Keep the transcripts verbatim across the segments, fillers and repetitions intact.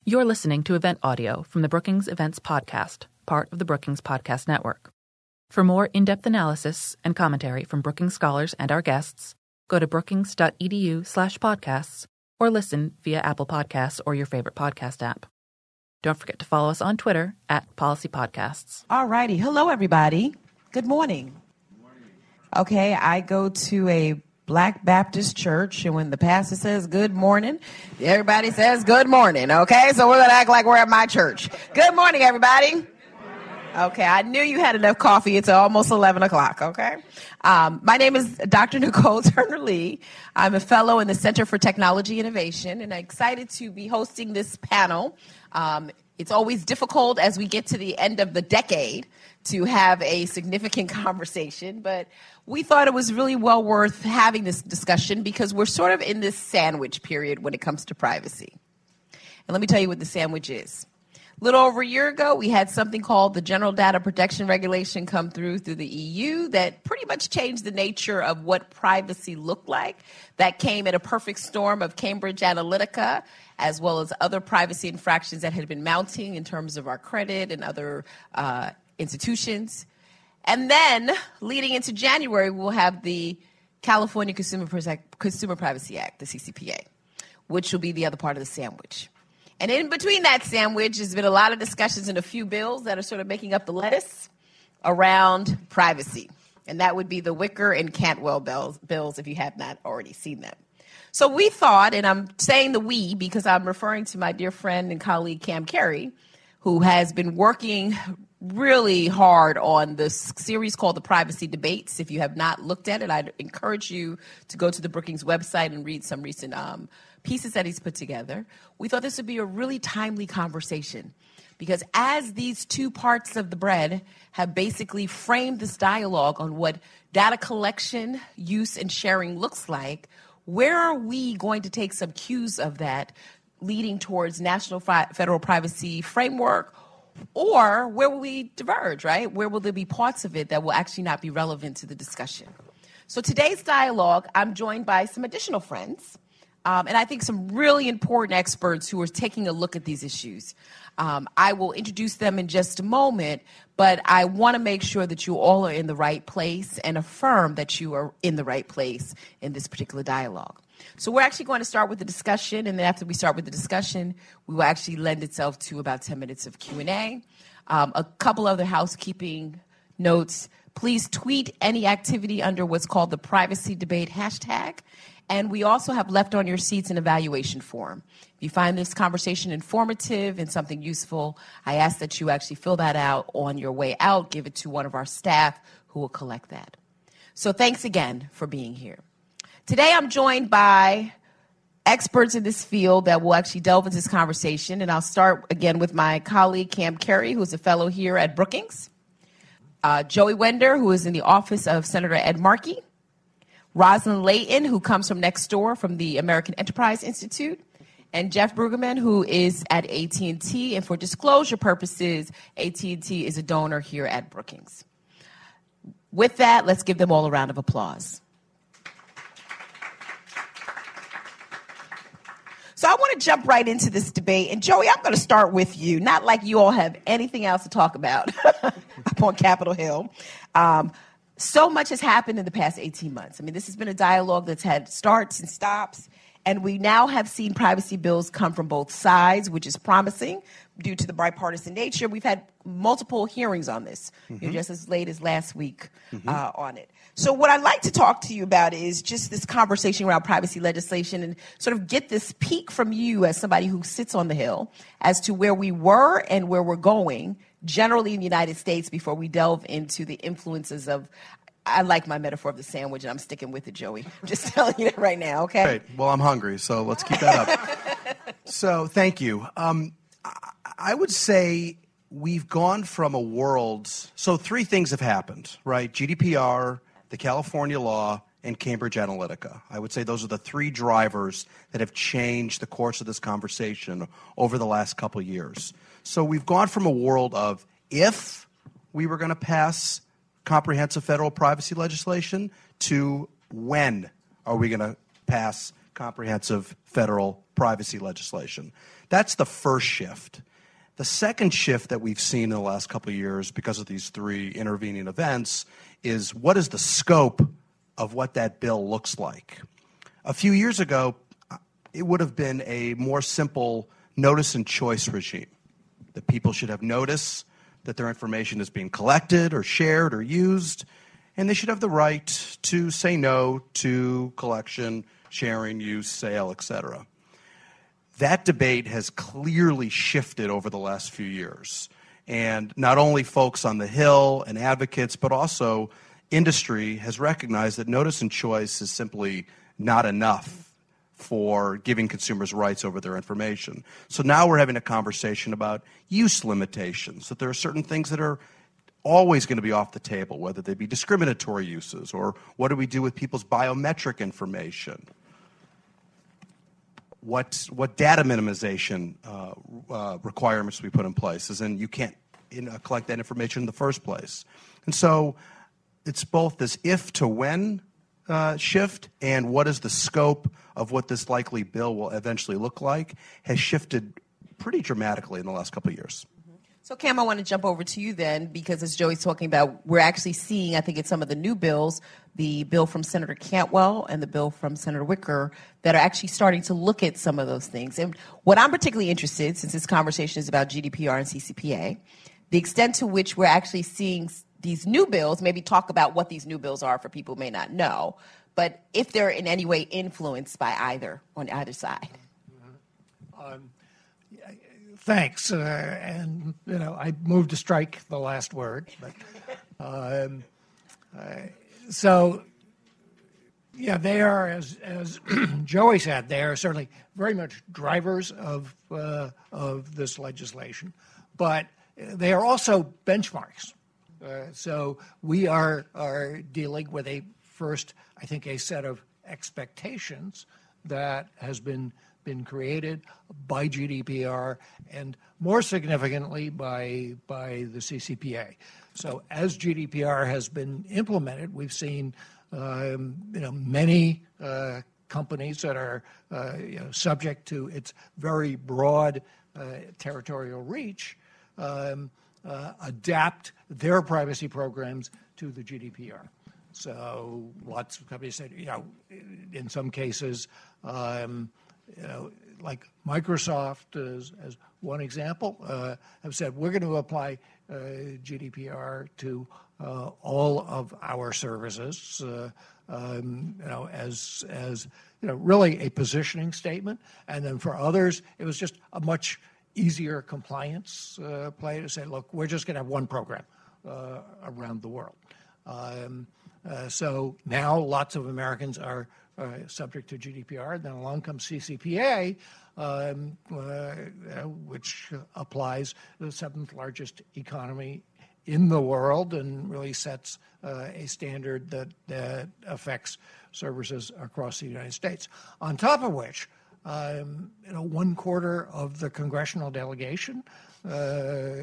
You're listening to event audio from the Brookings Events Podcast, part of the Brookings Podcast Network. For more in-depth analysis and commentary from Brookings scholars and our guests, go to brookings.edu slash podcasts or listen via Apple Podcasts or your favorite podcast app. Don't forget to follow us on Twitter at Policy Podcasts. All righty. Hello, everybody. Good morning. Good morning. Okay, I go to a Black Baptist church, and when the pastor says good morning, everybody says good morning, okay? So we're going to act like we're at my church. Good morning, everybody. Good morning. Okay, I knew you had enough coffee. It's almost eleven o'clock, okay? Um, my name is Doctor Nicole Turner-Lee. I'm a fellow in the Center for Technology Innovation, and I'm excited to be hosting this panel. Um, it's always difficult as we get to the end of the decade to have a significant conversation, but we thought it was really well worth having this discussion because we're sort of in this sandwich period when it comes to privacy. And let me tell you what the sandwich is. A little over a year ago, we had something called the General Data Protection Regulation come through through the E U that pretty much changed the nature of what privacy looked like. That came in a perfect storm of Cambridge Analytica, as well as other privacy infractions that had been mounting in terms of our credit and other uh, institutions. And then, leading into January, we'll have the California Consumer, Protect- Consumer Privacy Act, the C C P A, which will be the other part of the sandwich. And in between that sandwich, there's been a lot of discussions and a few bills that are sort of making up the lettuce around privacy. And that would be the Wicker and Cantwell bills, bills if you have not already seen them. So we thought, and I'm saying the we because I'm referring to my dear friend and colleague Cam Carey, who has been working really hard on this series called The Privacy Debates. If you have not looked at it, I'd encourage you to go to the Brookings website and read some recent um, pieces that he's put together. We thought this would be a really timely conversation because as these two parts of the bread have basically framed this dialogue on what data collection, use, and sharing looks like, where are we going to take some cues of that leading towards national fi- federal privacy framework? Or where will we diverge, right? Where will there be parts of it that will actually not be relevant to the discussion? So today's dialogue, I'm joined by some additional friends, um, and I think some really important experts who are taking a look at these issues. Um, I will introduce them in just a moment, but I want to make sure that you all are in the right place and affirm that you are in the right place in this particular dialogue. So we're actually going to start with the discussion, and then after we start with the discussion, we will actually lend itself to about ten minutes of Q and A. Um, a couple other housekeeping notes. Please tweet any activity under what's called the Privacy Debate hashtag. And we also have left on your seats an evaluation form. If you find this conversation informative and something useful, I ask that you actually fill that out on your way out, give it to one of our staff who will collect that. So thanks again for being here. Today I'm joined by experts in this field that will actually delve into this conversation, and I'll start again with my colleague Cam Carey, who is a fellow here at Brookings, uh, Joey Wender, who is in the office of Senator Ed Markey, Rosalind Layton, who comes from next door from the American Enterprise Institute, and Jeff Brueggemann, who is at A T and T, and for disclosure purposes, A T and T is a donor here at Brookings. With that, let's give them all a round of applause. So I want to jump right into this debate. And Joey, I'm going to start with you, not like you all have anything else to talk about up on Capitol Hill. Um, so much has happened in the past eighteen months. I mean, this has been a dialogue that's had starts and stops. And we now have seen privacy bills come from both sides, which is promising due to the bipartisan nature. We've had multiple hearings on this, mm-hmm. you know, just as late as last week mm-hmm. uh, on it. So what I'd like to talk to you about is just this conversation around privacy legislation and sort of get this peek from you as somebody who sits on the Hill as to where we were and where we're going generally in the United States before we delve into the influences of, I like my metaphor of the sandwich, and I'm sticking with it, Joey. I'm just telling you that right now, okay? Great. Well, I'm hungry, so let's keep that up. So thank you. Um, I would say we've gone from a world, so three things have happened, right? G D P R, the California law, and Cambridge Analytica. I would say those are the three drivers that have changed the course of this conversation over the last couple of years. So we've gone from a world of if we were going to pass comprehensive federal privacy legislation to when are we going to pass comprehensive federal privacy legislation. That's the first shift. The second shift that we've seen in the last couple of years because of these three intervening events is what is the scope of what that bill looks like. A few years ago, it would have been a more simple notice and choice regime, that people should have notice that their information is being collected or shared or used, and they should have the right to say no to collection, sharing, use, sale, et cetera. That debate has clearly shifted over the last few years. And not only folks on the Hill and advocates, but also industry has recognized that notice and choice is simply not enough for giving consumers rights over their information. So now we're having a conversation about use limitations, that there are certain things that are always going to be off the table, whether they be discriminatory uses, or what do we do with people's biometric information? What, what data minimization uh, uh, requirements we put in place, as in you can't in, uh, collect that information in the first place. And so it's both this if to when uh, shift and what is the scope of what this likely bill will eventually look like has shifted pretty dramatically in the last couple of years. So, Cam, I want to jump over to you then, because as Joey's talking about, we're actually seeing, I think, in some of the new bills, the bill from Senator Cantwell and the bill from Senator Wicker, that are actually starting to look at some of those things. And what I'm particularly interested, since this conversation is about G D P R and C C P A, the extent to which we're actually seeing these new bills, maybe talk about what these new bills are for people who may not know, but if they're in any way influenced by either, on either side. Mm-hmm. Um, Thanks, uh, and you know I moved to strike the last word, but um, uh, so yeah, they are, as as Joey said, they are certainly very much drivers of uh, of this legislation, but they are also benchmarks. Uh, so we are are dealing with a first, I think, a set of expectations that has been. been created by G D P R and more significantly by by the C C P A. So as G D P R has been implemented, we've seen um, you know many uh, companies that are uh, you know, subject to its very broad uh, territorial reach um, uh, adapt their privacy programs to the G D P R. So lots of companies said, you know, in some cases. Um, You know, like Microsoft, as, as one example, uh, have said we're going to apply uh, G D P R to uh, all of our services. Uh, um, you know, as as you know, really a positioning statement. And then for others, it was just a much easier compliance uh, play to say, look, we're just going to have one program uh, around the world. Um, uh, so now lots of Americans are. Uh, subject to G D P R. Then along comes C C P A, um, uh, which applies the seventh largest economy in the world and really sets uh, a standard that, that affects services across the United States. On top of which, um, you know, one quarter of the congressional delegation uh,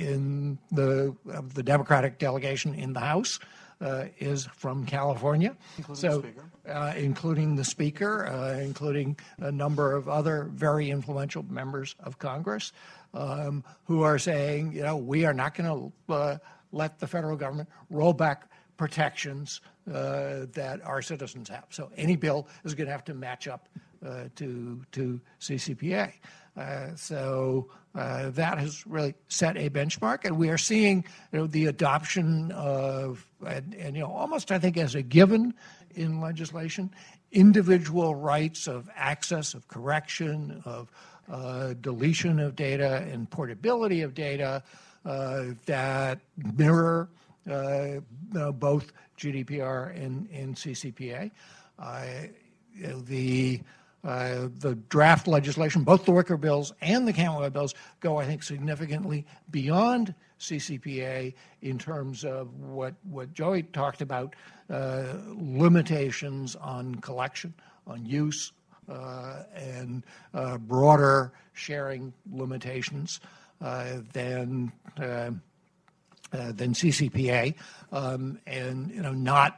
in the of the Democratic delegation in the House Uh, is from California, including so the speaker, uh, including the speaker, uh, including a number of other very influential members of Congress, um, who are saying, you know, we are not going to uh, let the federal government roll back protections uh, that our citizens have. So any bill is going to have to match up uh, to to C C P A. Uh, so uh, that has really set a benchmark, and we are seeing, you know, the adoption of, and, and you know, almost I think as a given in legislation, individual rights of access, of correction, of uh, deletion of data, and portability of data uh, that mirror uh, you know, both G D P R and, and C C P A. Uh, you know, the Uh, the draft legislation, both the Wicker bills and the Cantwell bills, go, I think, significantly beyond C C P A in terms of what, what Joey talked about, uh, limitations on collection, on use, uh, and uh, broader sharing limitations uh, than uh, uh, than C C P A, um, and you know, not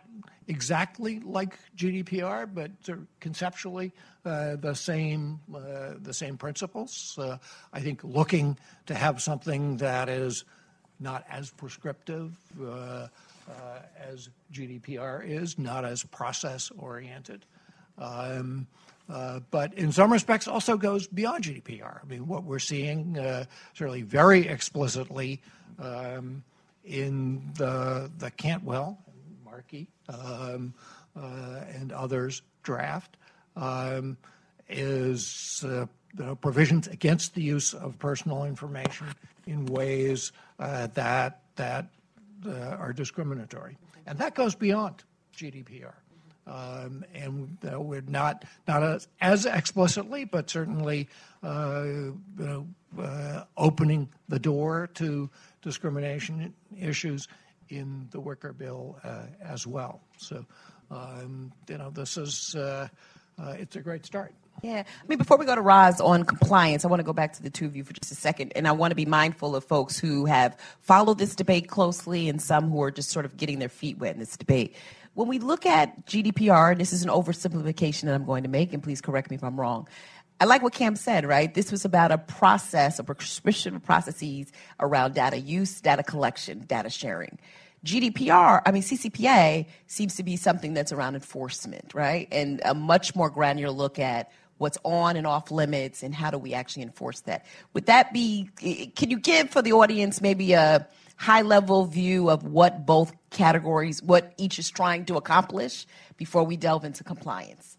exactly like G D P R, but sort of conceptually uh, the same uh, the same principles. Uh, I think looking to have something that is not as prescriptive uh, uh, as G D P R is, not as process oriented. Um, uh, but in some respects also goes beyond G D P R. I mean, what we're seeing uh, certainly very explicitly um, in the the Cantwell, Markey, um, uh, and others draft um, is uh, you know, provisions against the use of personal information in ways uh, that that uh, are discriminatory, and that goes beyond G D P R. Um, and uh, we're not not as, as explicitly, but certainly uh, you know, uh, opening the door to discrimination issues in the Wicker Bill uh, as well. So, um, you know, this is uh, uh, it's a great start. Yeah. I mean, before we go to Roz on compliance, I want to go back to the two of you for just a second. And I want to be mindful of folks who have followed this debate closely and some who are just sort of getting their feet wet in this debate. When we look at G D P R, this is an oversimplification that I'm going to make, and please correct me if I'm wrong. I like what Cam said, right? This was about a process, a prescription of processes around data use, data collection, data sharing. G D P R, I mean, C C P A seems to be something that's around enforcement, right? And a much more granular look at what's on and off limits and how do we actually enforce that. Would that be, can you give for the audience maybe a high-level view of what both categories, what each is trying to accomplish before we delve into compliance?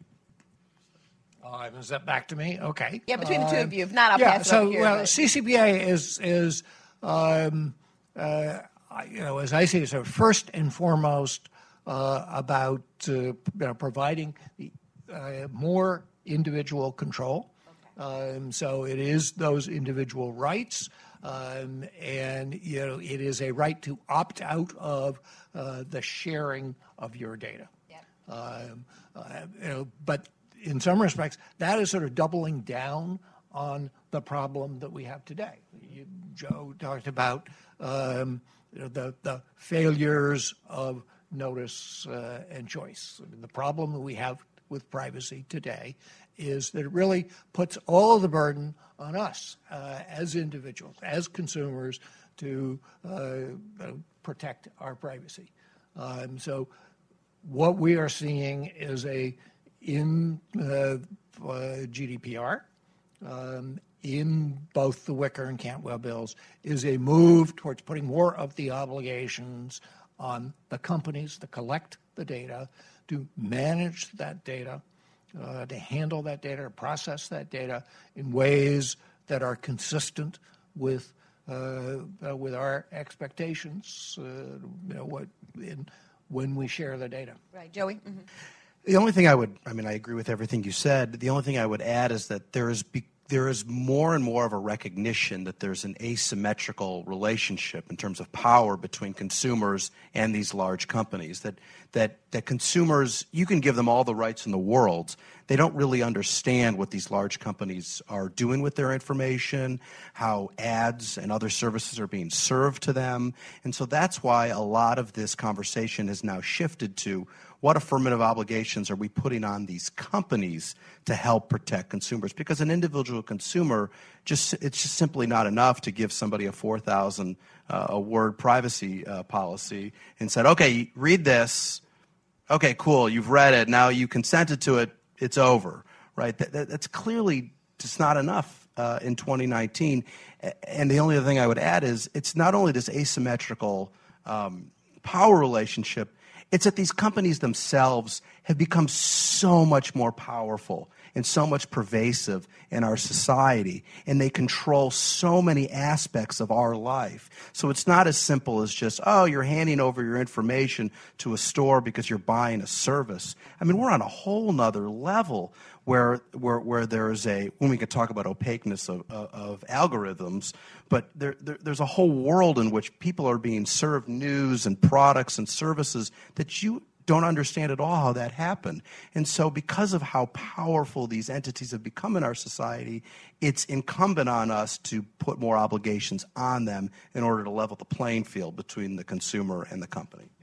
Uh, is that back to me? Okay. Yeah, between the two Um, of you. If not, I'll yeah, pass it so, over here. well, but- C C P A is, is um, uh, you know, as I see it, so first and foremost uh, about uh, you know, providing uh, more individual control. Okay. Um, so it is those individual rights. Um, and, you know, it is a right to opt out of uh, the sharing of your data. Yep. Um, uh, you know, but in some respects, that is sort of doubling down on the problem that we have today. You, Joe talked about um, you know, the, the failures of notice uh, and choice. I mean, the problem that we have with privacy today is that it really puts all of the burden on us uh, as individuals, as consumers, to uh, protect our privacy. Um, so what we are seeing is a, in uh, uh, G D P R, um, in both the Wicker and Cantwell bills, is a move towards putting more of the obligations on the companies to collect the data, to manage that data, Uh, to handle that data, to process that data in ways that are consistent with uh, uh, with our expectations. Uh, you know, what in, when we share the data. Right, Joey. Mm-hmm. The only thing I would, I mean, I agree with everything you said. The only thing I would add is that there is be, there is more and more of a recognition that there's an asymmetrical relationship in terms of power between consumers and these large companies. That that that consumers, you can give them all the rights in the world, they don't really understand what these large companies are doing with their information, how ads and other services are being served to them, and so that's why a lot of this conversation has now shifted to what affirmative obligations are we putting on these companies to help protect consumers? Because an individual consumer, just it's just simply not enough to give somebody a four thousand uh, a word privacy uh, policy and said, okay, read this. Okay, cool, you've read it. Now you consented to it. It's over, right? That, that, that's clearly just not enough uh, in twenty nineteen. And the only other thing I would add is it's not only this asymmetrical um, power relationship, it's that these companies themselves have become so much more powerful and so much pervasive in our society, and they control so many aspects of our life. So it's not as simple as just, oh, you're handing over your information to a store because you're buying a service. I mean, we're on a whole nother level where where, where there's a, when we could talk about opaqueness of, of, of algorithms, but there, there, there's a whole world in which people are being served news and products and services that you don't understand at all how that happened. And so because of how powerful these entities have become in our society, it's incumbent on us to put more obligations on them in order to level the playing field between the consumer and the company. Yeah.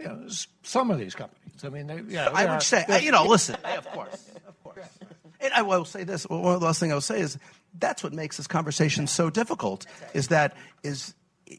you know, some of these companies. I mean, they, yeah, I they would are, say, I, you know, listen, I, of course, of course. And I will say this, one of the last things I will say is that's what makes this conversation so difficult, right. is that is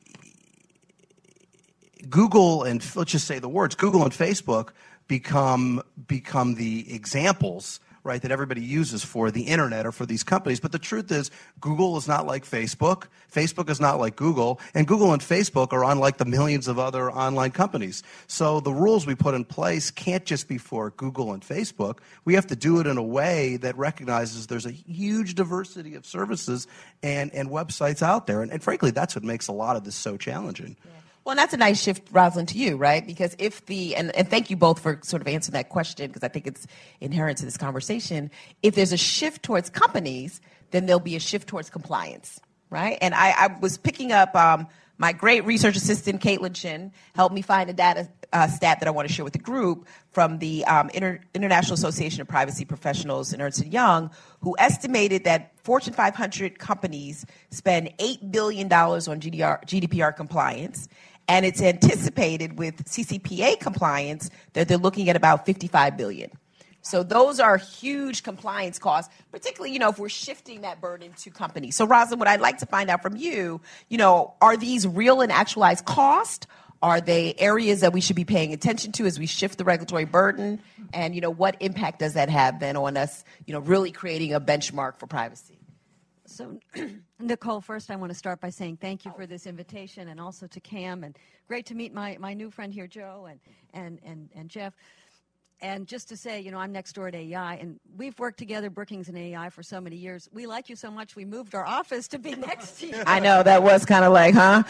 Google and, let's just say the words, Google and Facebook become become the examples, right, that everybody uses for the internet or for these companies. But the truth is, Google is not like Facebook. Facebook is not like Google. And Google and Facebook are unlike the millions of other online companies. So the rules we put in place can't just be for Google and Facebook. We have to do it in a way that recognizes there's a huge diversity of services and, and websites out there. And, and frankly, that's what makes a lot of this so challenging. Yeah. Well, and that's a nice shift, Rosalind, to you, right? Because if the, and, and thank you both for sort of answering that question, because I think it's inherent to this conversation. If there's a shift towards companies, then there'll be a shift towards compliance, right? And I, I was picking up, um, my great research assistant, Caitlin Chin, helped me find a data uh, stat that I want to share with the group from the um, Inter- International Association of Privacy Professionals in Ernst and Young, who estimated that Fortune five hundred companies spend eight billion dollars on G D R, G D P R compliance. And it's anticipated with C C P A compliance that they're looking at about fifty-five billion dollars. So those are huge compliance costs, particularly, you know, if we're shifting that burden to companies. So, Rosalind, what I'd like to find out from you, you know, are these real and actualized costs? Are they areas that we should be paying attention to as we shift the regulatory burden? And, you know, what impact does that have then on us, you know, really creating a benchmark for privacy? So, Nicole, first I want to start by saying thank you for this invitation, and also to Cam, and great to meet my, my new friend here, Joe, and, and, and, and Jeff. And just to say, you know, I'm next door at A E I, and we've worked together, Brookings and A E I, for so many years. We like you so much, we moved our office to be next to you. I know, that was kind of like, huh?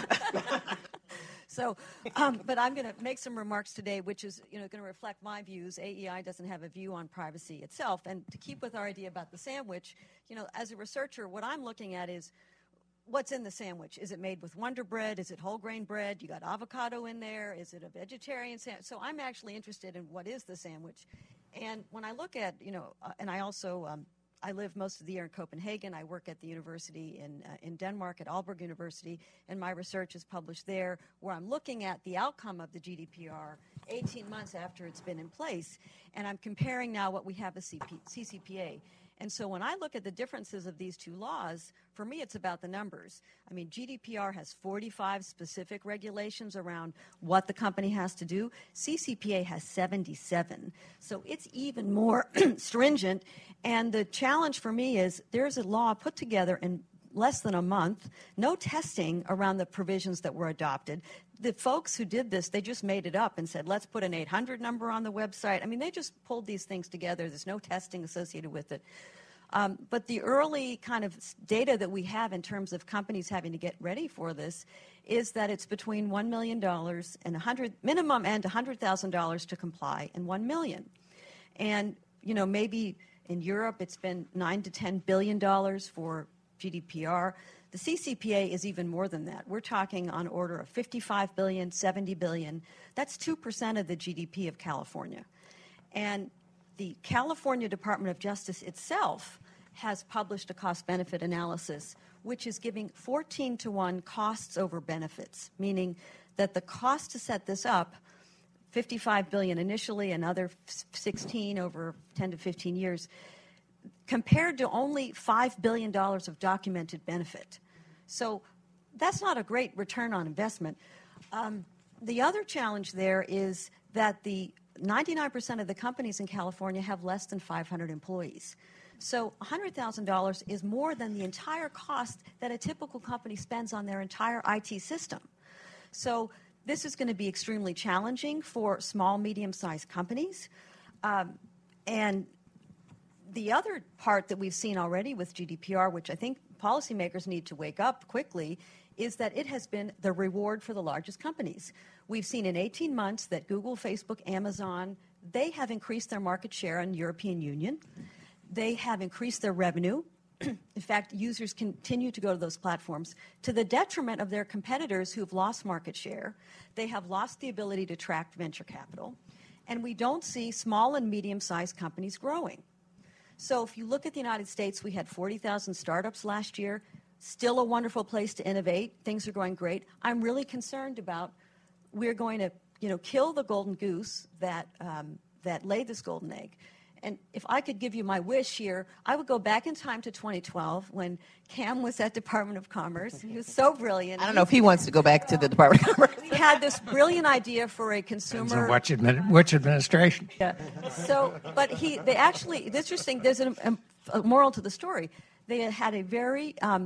So, um, but I'm going to make some remarks today, which is, you know, going to reflect my views. A E I doesn't have a view on privacy itself. And to keep with our idea about the sandwich, you know, as a researcher, what I'm looking at is what's in the sandwich. Is it made with Wonder Bread? Is it whole grain bread? You got avocado in there? Is it a vegetarian sandwich? So I'm actually interested in what is the sandwich. And when I look at, you know, uh, and I also, um, I live most of the year in Copenhagen. I work at the university in uh, in Denmark at Aalborg University, and my research is published there, where I'm looking at the outcome of the G D P R eighteen months after it's been in place, and I'm comparing now what we have as C C P A. And so when I look at the differences of these two laws, for me it's about the numbers. I mean, G D P R has forty-five specific regulations around what the company has to do. C C P A has seventy-seven. So it's even more stringent. And the challenge for me is there's a law put together in less than a month, no testing around the provisions that were adopted. The folks who did this, they just made it up and said, let's put an eight hundred number on the website. I mean, they just pulled these things together. There's no testing associated with it. Um, but the early kind of data that we have in terms of companies having to get ready for this is that it's between one million dollars and one hundred, minimum and one hundred thousand dollars to comply, and one million dollars. And, you know, maybe in Europe it's been nine to ten billion dollars for G D P R. The C C P A is even more than that. We're talking on order of fifty-five billion dollars, seventy billion dollars. That's two percent of the G D P of California. And the California Department of Justice itself has published a cost-benefit analysis, which is giving fourteen to one costs over benefits, meaning that the cost to set this up, fifty-five billion dollars initially, another sixteen over ten to fifteen years, compared to only five billion dollars of documented benefit. So that's not a great return on investment. Um, the other challenge there is that the ninety-nine percent of the companies in California have less than five hundred employees. So one hundred thousand dollars is more than the entire cost that a typical company spends on their entire I T system. So this is going to be extremely challenging for small, medium-sized companies. Um, and the other part that we've seen already with G D P R, which I think policymakers need to wake up quickly, is that it has been the reward for the largest companies. We've seen in eighteen months that Google, Facebook, Amazon, they have increased their market share in the European Union. They have increased their revenue. In fact, users continue to go to those platforms to the detriment of their competitors who've lost market share. They have lost the ability to attract venture capital. And we don't see small and medium-sized companies growing. So if you look at the United States, we had forty thousand startups last year. Still a wonderful place to innovate. Things are going great. I'm really concerned about we're going to you know, kill the golden goose that um, that laid this golden egg. And if I could give you my wish here, I would go back in time to twenty twelve when Cam was at Department of Commerce. He was so brilliant. I don't know if he wants to go back to the Department of Commerce. He had this brilliant idea for a consumer. Depends on which, admin, which administration. Yeah. So, but he, they actually, it's interesting, there's an, a, a moral to the story. They had a very, um,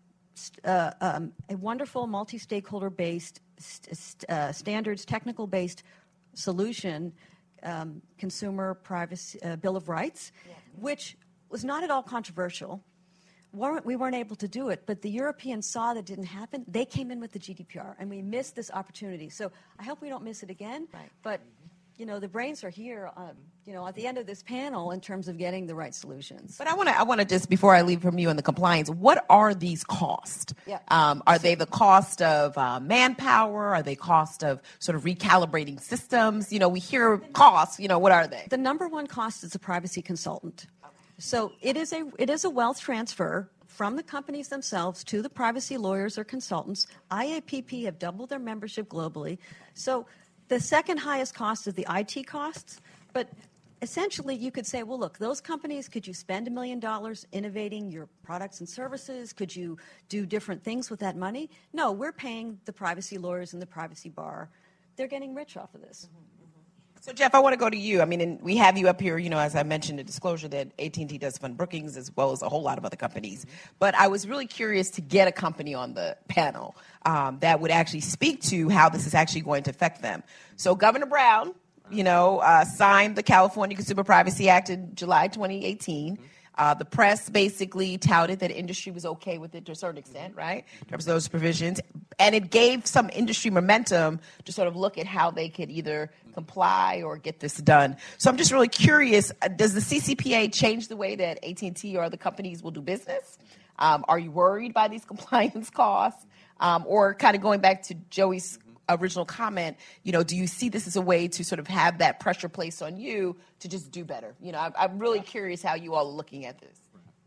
uh, um, a wonderful multi-stakeholder-based, st- uh, standards, technical-based solution, um, consumer privacy uh, Bill of Rights, yeah. which was not at all controversial. Weren't, we weren't able to do it, but the Europeans saw that didn't happen. They came in with the G D P R, and we missed this opportunity. So I hope we don't miss it again. Right. But you know, the brains are here, um, you know, at the end of this panel in terms of getting the right solutions. But I want to, I want to just, before I leave from you on the compliance, what are these costs? Yeah. Um, are they the cost of uh, manpower? Are they cost of sort of recalibrating systems? You know, we hear costs, you know, what are they? The number one cost is a privacy consultant. So it is a it is a wealth transfer from the companies themselves to the privacy lawyers or consultants. I A P P have doubled their membership globally. So the second highest cost is the I T costs. But essentially you could say, well, look, those companies, could you spend a million dollars innovating your products and services? Could you do different things with that money? No, we're paying the privacy lawyers and the privacy bar. They're getting rich off of this. Mm-hmm. So, Jeff, I want to go to you. I mean, and we have you up here, you know, as I mentioned, a disclosure that A T and T does fund Brookings as well as a whole lot of other companies. Mm-hmm. But I was really curious to get a company on the panel um, that would actually speak to how this is actually going to affect them. So Governor Brown, you know, uh, signed the California Consumer Privacy Act in July twenty eighteen. Mm-hmm. Uh, the press basically touted that industry was okay with it to a certain extent, right, in terms of those provisions. And it gave some industry momentum to sort of look at how they could either comply or get this done. So I'm just really curious, does the C C P A change the way that A T and T or other companies will do business? Um, are you worried by these compliance costs? Um, or kind of going back to Joey's original comment, you know, do you see this as a way to sort of have that pressure placed on you to just do better? You know, I'm, I'm really curious how you all are looking at this.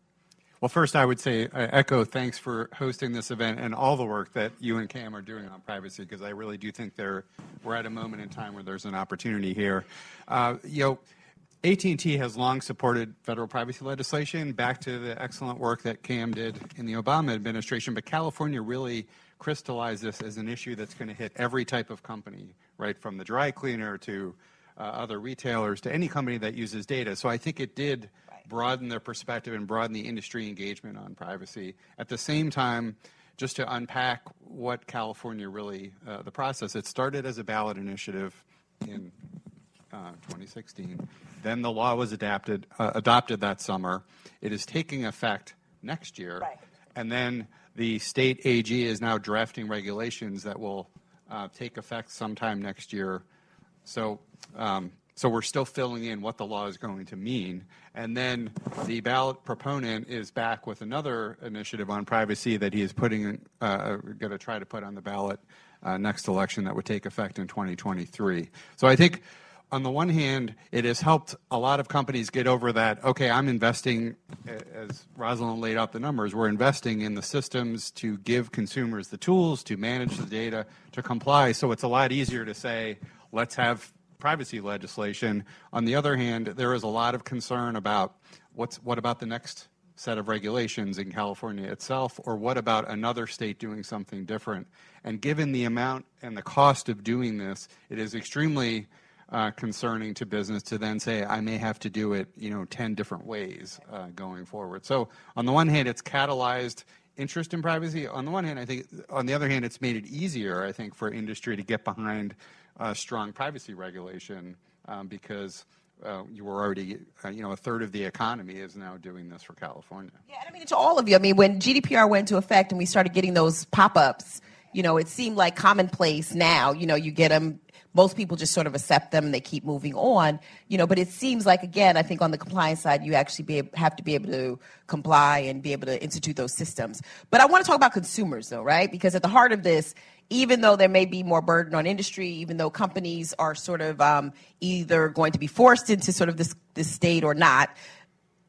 Well, first, I would say, I echo thanks for hosting this event and all the work that you and Cam are doing on privacy, because I really do think there, we're at a moment in time where there's an opportunity here. Uh, you know, A T and T has long supported federal privacy legislation, back to the excellent work that Cam did in the Obama administration, but California really crystallized this as an issue that's going to hit every type of company, right, from the dry cleaner to uh, other retailers to any company that uses data. So I think it did broaden their perspective and broaden the industry engagement on privacy. At the same time, just to unpack what California really, uh, the process, it started as a ballot initiative in uh, twenty sixteen. Then the law was adapted, uh, adopted that summer. It is taking effect next year. Right. And then the state A G is now drafting regulations that will uh, take effect sometime next year. So, um, so we're still filling in what the law is going to mean. And then the ballot proponent is back with another initiative on privacy that he is putting, uh, going to try to put on the ballot uh, next election that would take effect in twenty twenty-three. So I think, on the one hand, it has helped a lot of companies get over that, okay, I'm investing, as Rosalind laid out the numbers, we're investing in the systems to give consumers the tools to manage the data, to comply. So it's a lot easier to say, let's have privacy legislation. On the other hand, there is a lot of concern about what's what about the next set of regulations in California itself, or what about another state doing something different? And given the amount and the cost of doing this, it is extremely Uh, concerning to business to then say, I may have to do it, you know, ten different ways uh, going forward. So on the one hand, it's catalyzed interest in privacy. On the one hand, I think, on the other hand, it's made it easier, I think, for industry to get behind uh, strong privacy regulation um, because uh, you were already, uh, you know, a third of the economy is now doing this for California. Yeah, and I mean, to all of you, I mean, when G D P R went into effect and we started getting those pop-ups, you know, it seemed like commonplace now. You know, you get them. Most people just sort of accept them and they keep moving on, you know, but it seems like, again, I think on the compliance side, you actually be, have to be able to comply and be able to institute those systems. But I want to talk about consumers, though, right? Because at the heart of this, even though there may be more burden on industry, even though companies are sort of um, either going to be forced into sort of this, this state or not,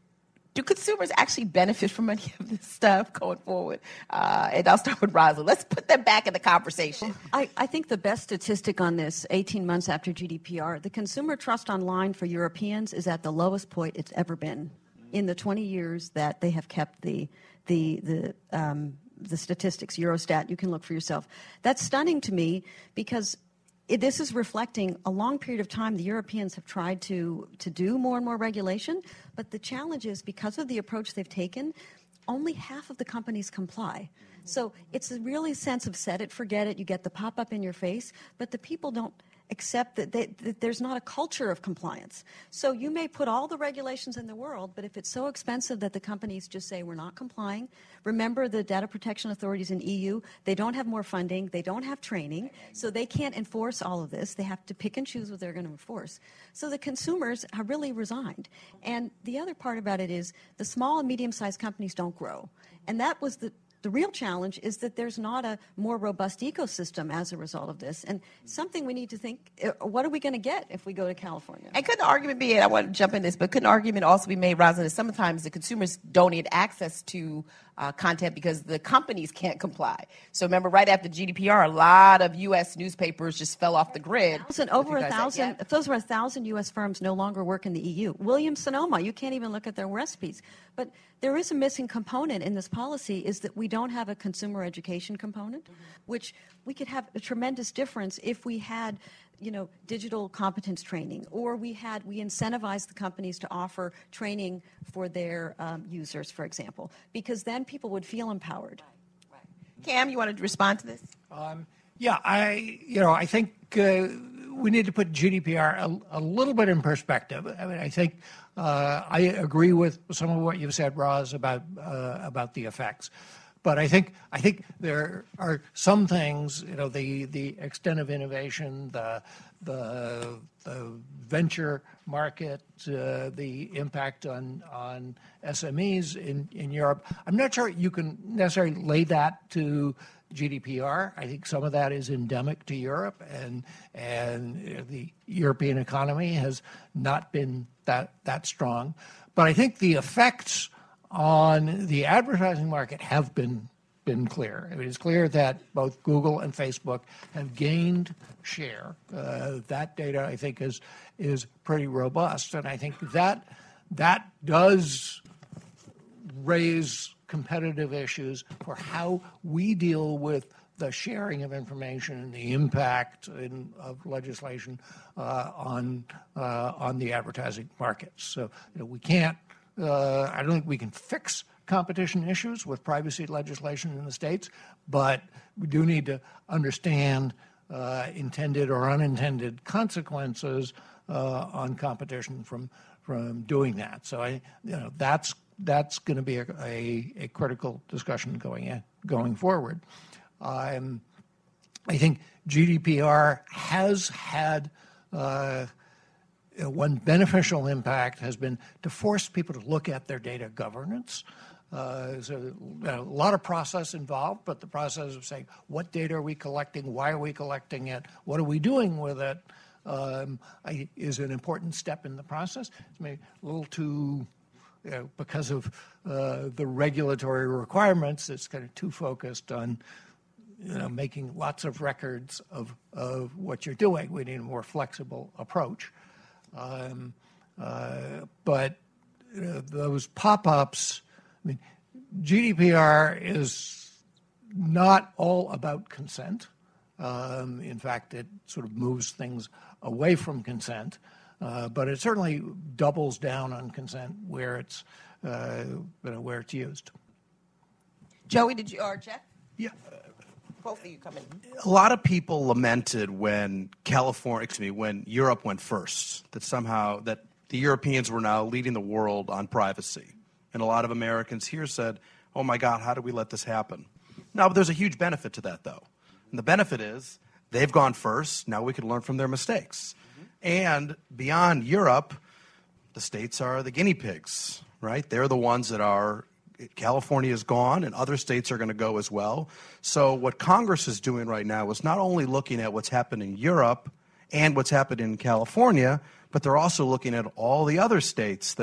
do consumers actually benefit from any of this stuff going forward? Uh, and I'll start with Rosalind. Let's put them back in the conversation. I, I think the best statistic on this, eighteen months after G D P R, the consumer trust online for Europeans is at the lowest point it's ever been in the twenty years that they have kept the the the um, the statistics. Eurostat, you can look for yourself. That's stunning to me because It, this is reflecting a long period of time the Europeans have tried to, to do more and more regulation, but the challenge is because of the approach they've taken, only half of the companies comply. So it's a really sense of set it, forget it, you get the pop-up in your face, but the people don't accept that, they, that there's not a culture of compliance. So you may put all the regulations in the world, but if it's so expensive that the companies just say we're not complying, remember the data protection authorities in E U, they don't have more funding, they don't have training, so they can't enforce all of this. They have to pick and choose what they're going to enforce. So the consumers are really resigned. And the other part about it is the small and medium-sized companies don't grow. And that was the The real challenge is that there's not a more robust ecosystem as a result of this. And something we need to think, what are we going to get if we go to California? And couldn't the argument be, and I want to jump in this, but couldn't the argument also be made, Rosalind, that sometimes the consumers don't need access to uh, content because the companies can't comply? So remember, right after G D P R, a lot of U S newspapers just fell off the grid. Thousand, over a thousand, if those were a thousand U S firms no longer work in the E U. Williams-Sonoma, you can't even look at their recipes. But there is a missing component in this policy is that we don't have a consumer education component, mm-hmm. which we could have a tremendous difference if we had, you know, digital competence training, or we had, we incentivized the companies to offer training for their um, users, for example, because then people would feel empowered. Right. Right. Cam, you wanted to respond to this? Um, yeah, I, you know, I think uh, we need to put G D P R a, a little bit in perspective. I mean, I think uh, I agree with some of what you've said, Roz, about uh, about the effects. But I think I think there are some things, you know, the, the extent of innovation, the the, the venture market, uh, the impact on on S M Es in, in Europe. I'm not sure you can necessarily lay that to G D P R. I think some of that is endemic to Europe, and and the European economy has not been that that strong. But I think the effects on the advertising market have been been clear. It is clear that both Google and Facebook have gained share. Uh, that data, I think, is is pretty robust, and I think that that does raise competitive issues for how we deal with the sharing of information and the impact in, of legislation uh, on uh, on the advertising markets. So you know, we can't. Uh, I don't think we can fix competition issues with privacy legislation in the states, but we do need to understand uh, intended or unintended consequences uh, on competition from from doing that. So I, you know, that's that's going to be a, a, a critical discussion going in, going forward. Um, I think G D P R has had. Uh, One beneficial impact has been to force people to look at their data governance. Uh, so you know, a lot of process involved, but the process of saying, what data are we collecting? Why are we collecting it? What are we doing with it? Um, I, is an important step in the process. It's maybe a little too, you know, because of uh, the regulatory requirements, it's kind of too focused on you know, making lots of records of, of what you're doing. We need a more flexible approach. Um, uh, but uh, those pop-ups, I mean, G D P R is not all about consent. Um, in fact, it sort of moves things away from consent, uh, but it certainly doubles down on consent where it's uh, you know, where it's used. Joey, did you or Jeff? Yeah. Both of you come in. A lot of people lamented when California, excuse me, when Europe went first, that somehow that the Europeans were now leading the world on privacy. And a lot of Americans here said, oh my God, how did we let this happen? Now, but there's a huge benefit to that, though. And the benefit is they've gone first. Now we can learn from their mistakes. Mm-hmm. And beyond Europe, the states are the guinea pigs, right? They're the ones that are California is gone, and other states are going to go as well. So what Congress is doing right now is not only looking at what's happened in Europe and what's happened in California, but they're also looking at all the other states that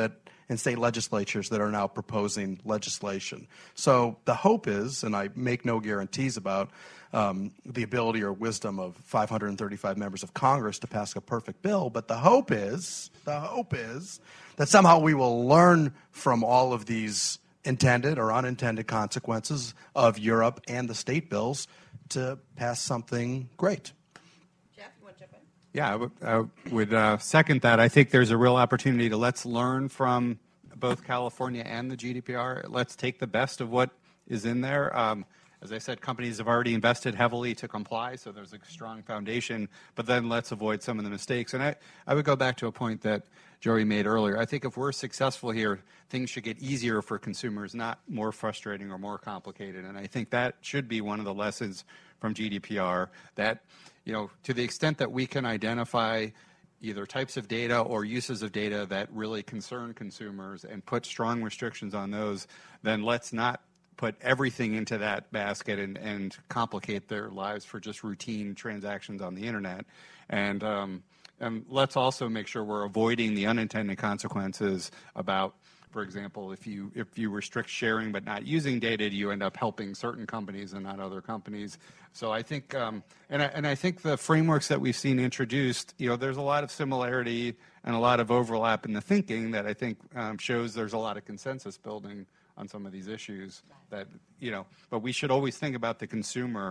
and state legislatures that are now proposing legislation. So the hope is, and I make no guarantees about um, the ability or wisdom of five hundred thirty-five members of Congress to pass a perfect bill, but the hope is, the hope is that somehow we will learn from all of these intended or unintended consequences of Europe and the state bills to pass something great. Jeff, you want to jump in? Yeah, I would, I would uh, second that. I think there's a real opportunity to let's learn from both California and the G D P R. Let's take the best of what is in there. Um, as I said, companies have already invested heavily to comply, so there's a strong foundation, but then let's avoid some of the mistakes. And I, I would go back to a point that Joey made earlier. I think if we're successful here, things should get easier for consumers, not more frustrating or more complicated. And I think that should be one of the lessons from G D P R, that, you know, to the extent that we can identify either types of data or uses of data that really concern consumers and put strong restrictions on those, then let's not put everything into that basket and, and complicate their lives for just routine transactions on the internet. And, um, and let's also make sure we're avoiding the unintended consequences about, for example, if you if you restrict sharing but not using data, you end up helping certain companies and not other companies. So I think, um, and I, and I think the frameworks that we've seen introduced, you know, there's a lot of similarity and a lot of overlap in the thinking that I think um, shows there's a lot of consensus building on some of these issues. That, you know, but we should always think about the consumer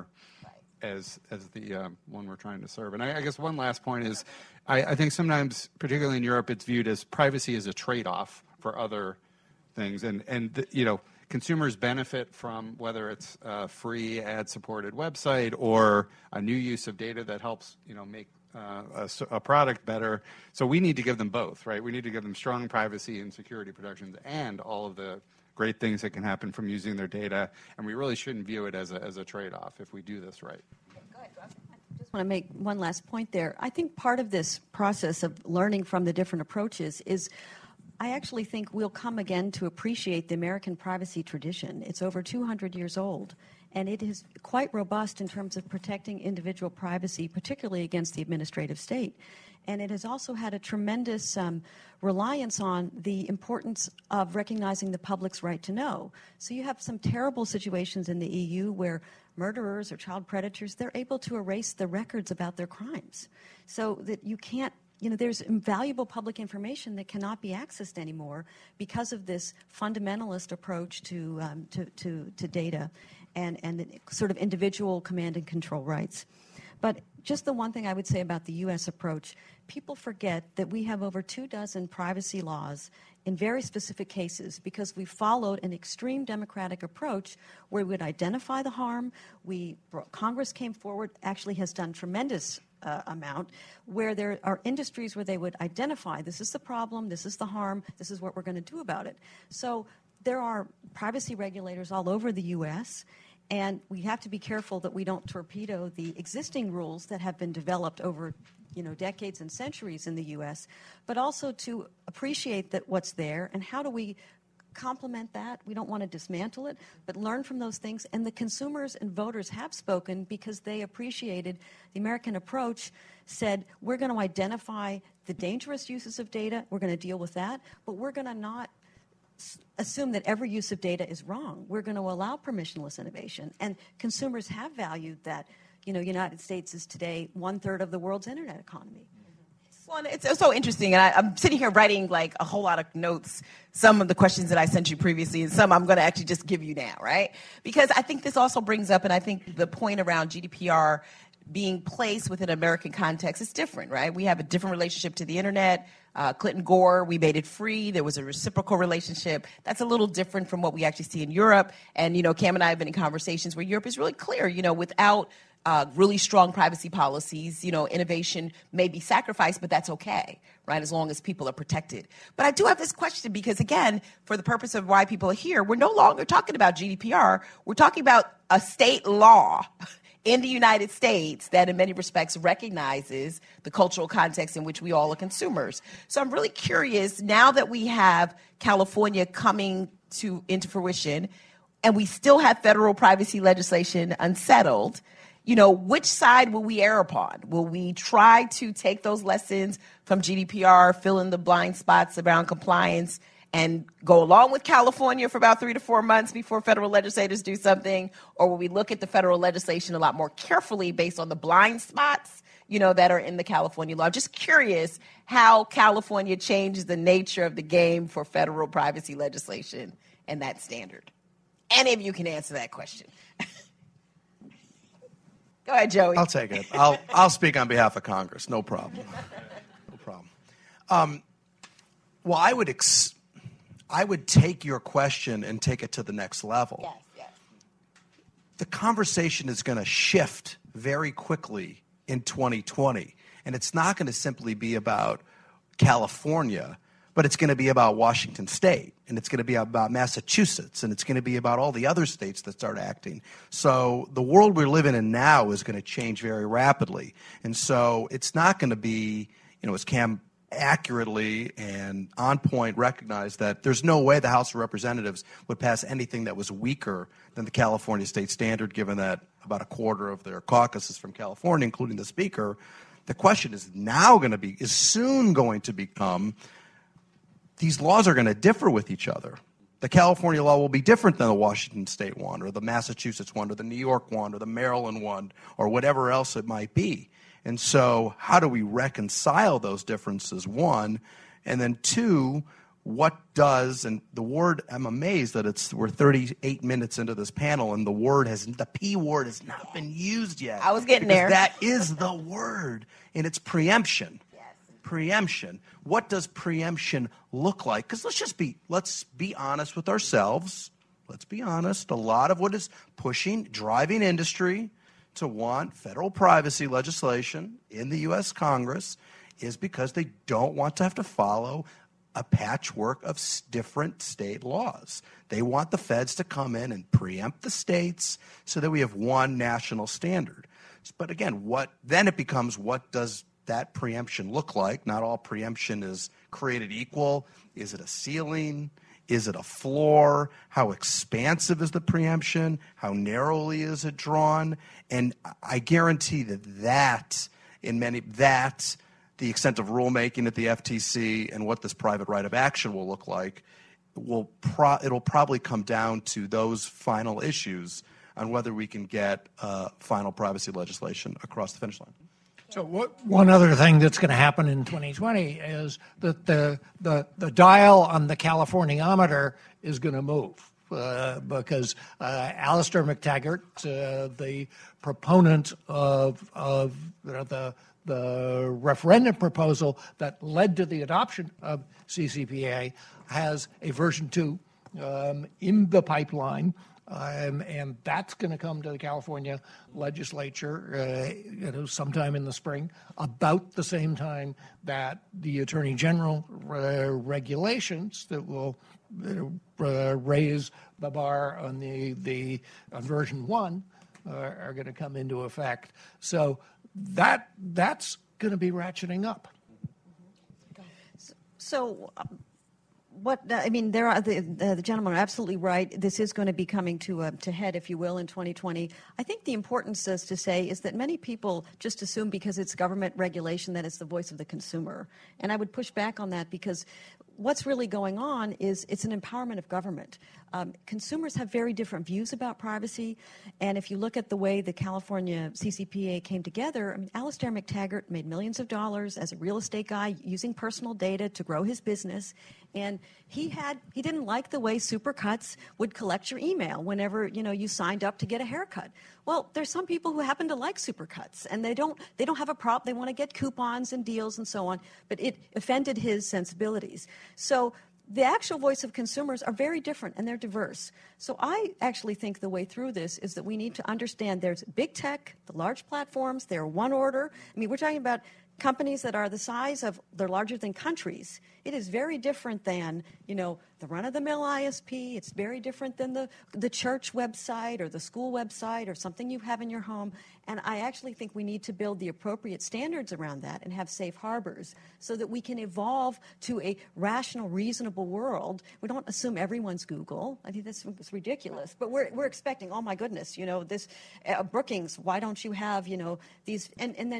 as as the um, one we're trying to serve. And I, I guess one last point is, I, I think sometimes, particularly in Europe, it's viewed as privacy as a trade-off for other things, and and the, you know, consumers benefit from whether it's a free ad-supported website or a new use of data that helps, you know, make uh, a, a product better. So we need to give them both, right? We need to give them strong privacy and security protections and all of the great things that can happen from using their data, and we really shouldn't view it as a as a trade-off if we do this right. Go ahead, Rob. I just want to make one last point there. I think part of this process of learning from the different approaches is, I actually think we'll come again to appreciate the American privacy tradition. It's over two hundred years old, and it is quite robust in terms of protecting individual privacy, particularly against the administrative state. And it has also had a tremendous um, reliance on the importance of recognizing the public's right to know. So you have some terrible situations in the E U where murderers or child predators, they're able to erase the records about their crimes. So that you can't, you know, there's invaluable public information that cannot be accessed anymore because of this fundamentalist approach to um, to, to, to data and, and sort of individual command and control rights. But just the one thing I would say about the U S approach, people forget that we have over two dozen privacy laws in very specific cases because we followed an extreme democratic approach where we would identify the harm. We, Congress came forward, actually has done tremendous uh, amount, where there are industries where they would identify this is the problem, this is the harm, this is what we're going to do about it. So there are privacy regulators all over the U S, and we have to be careful that we don't torpedo the existing rules that have been developed over, you know, decades and centuries in the U S, but also to appreciate that what's there and how do we complement that. We don't want to dismantle it, but learn from those things. And the consumers and voters have spoken because they appreciated the American approach, said we're going to identify the dangerous uses of data, we're going to deal with that, but we're going to not assume that every use of data is wrong. We're going to allow permissionless innovation. And consumers have valued that, you know, United States is today one-third of the world's internet economy. Well, and it's so interesting, and I, I'm sitting here writing like a whole lot of notes, some of the questions that I sent you previously, and some I'm going to actually just give you now, right? Because I think this also brings up, and I think the point around G D P R being placed within an American context is different, right? We have a different relationship to the internet. Uh, Clinton Gore, we made it free. There was a reciprocal relationship. That's a little different from what we actually see in Europe. And, you know, Cam and I have been in conversations where Europe is really clear, you know, without uh, really strong privacy policies, you know, innovation may be sacrificed, but that's okay, right, as long as people are protected. But I do have this question because, again, for the purpose of why people are here, we're no longer talking about G D P R. We're talking about a state law in the United States that in many respects recognizes the cultural context in which we all are consumers. So I'm really curious, now that we have California coming to into fruition and we still have federal privacy legislation unsettled, you know, which side will we err upon? Will we try to take those lessons from G D P R, fill in the blind spots around compliance, and go along with California for about three to four months before federal legislators do something? Or will we look at the federal legislation a lot more carefully based on the blind spots, you know, that are in the California law? I'm just curious how California changes the nature of the game for federal privacy legislation and that standard. Any of you can answer that question. Go ahead, Joey. I'll take it. I'll I'll speak on behalf of Congress. No problem. No problem. Um, well, I would ex- I would take your question and take it to the next level. Yes, yes. The conversation is going to shift very quickly in twenty twenty, and it's not going to simply be about California, but it's going to be about Washington State, and it's going to be about Massachusetts, and it's going to be about all the other states that start acting. So the world we're living in now is going to change very rapidly. And so it's not going to be, you know, as Cam accurately and on point recognized, that there's no way the House of Representatives would pass anything that was weaker than the California state standard, given that about a quarter of their caucus is from California, including the Speaker. The question is now going to be, is soon going to become, these laws are going to differ with each other. The California law will be different than the Washington State one, or the Massachusetts one, or the New York one, or the Maryland one, or whatever else it might be. And so how do we reconcile those differences, one? And then two, what does, and the word, I'm amazed that it's, we're thirty-eight minutes into this panel and the word has, the P word has not been used yet. I was getting because there. That is the word, and it's preemption. Preemption. What does preemption look like? Because let's just be, let's be honest with ourselves. Let's be honest. A lot of what is pushing, driving industry to want federal privacy legislation in the U S Congress is because they don't want to have to follow a patchwork of different state laws. They want the feds to come in and preempt the states so that we have one national standard. But again, what then it becomes, what does that preemption look like? Not all preemption is created equal. Is it a ceiling? Is it a floor? How expansive is the preemption? How narrowly is it drawn? And I guarantee that that, in many, that, the extent of rulemaking at the F T C and what this private right of action will look like, will pro- it'll probably come down to those final issues on whether we can get uh, final privacy legislation across the finish line. So what, one other thing that's going to happen in twenty twenty is that the the, the dial on the Californiometer is going to move uh, because uh, Alistair McTaggart, uh, the proponent of of you know, the the referendum proposal that led to the adoption of C C P A, has a version two um, in the pipeline. Um, and that's going to come to the California legislature, uh, you know, sometime in the spring, about the same time that the Attorney General uh, regulations that will uh, raise the bar on the the on version one uh, are going to come into effect. So that that's going to be ratcheting up. So. Um, What I mean, there are the, the, the gentlemen are absolutely right. This is going to be coming to uh, to head, if you will, in twenty twenty. I think the importance is to say is that many people just assume because it's government regulation that it's the voice of the consumer, and I would push back on that because what's really going on is it's an empowerment of government. Um, consumers have very different views about privacy, and if you look at the way the California C C P A came together, I mean, Alistair McTaggart made millions of dollars as a real estate guy using personal data to grow his business, and he had he didn't like the way Supercuts would collect your email whenever you know you signed up to get a haircut. Well, there's some people who happen to like Supercuts, and they don't they don't have a problem. They want to get coupons and deals and so on, but it offended his sensibilities. So the actual voice of consumers are very different, and they're diverse. So I actually think the way through this is that we need to understand there's big tech, the large platforms, they're one order. I mean, we're talking about companies that are the size of, they're larger than countries. It is very different than, you know, the run-of-the-mill I S P. It's very different than the, the church website or the school website or something you have in your home. And I actually think we need to build the appropriate standards around that and have safe harbors so that we can evolve to a rational, reasonable world. We don't assume everyone's Google. I think that's, that's ridiculous. But we're, we're expecting, oh, my goodness, you know, this uh, Brookings, why don't you have, you know, these, and, and then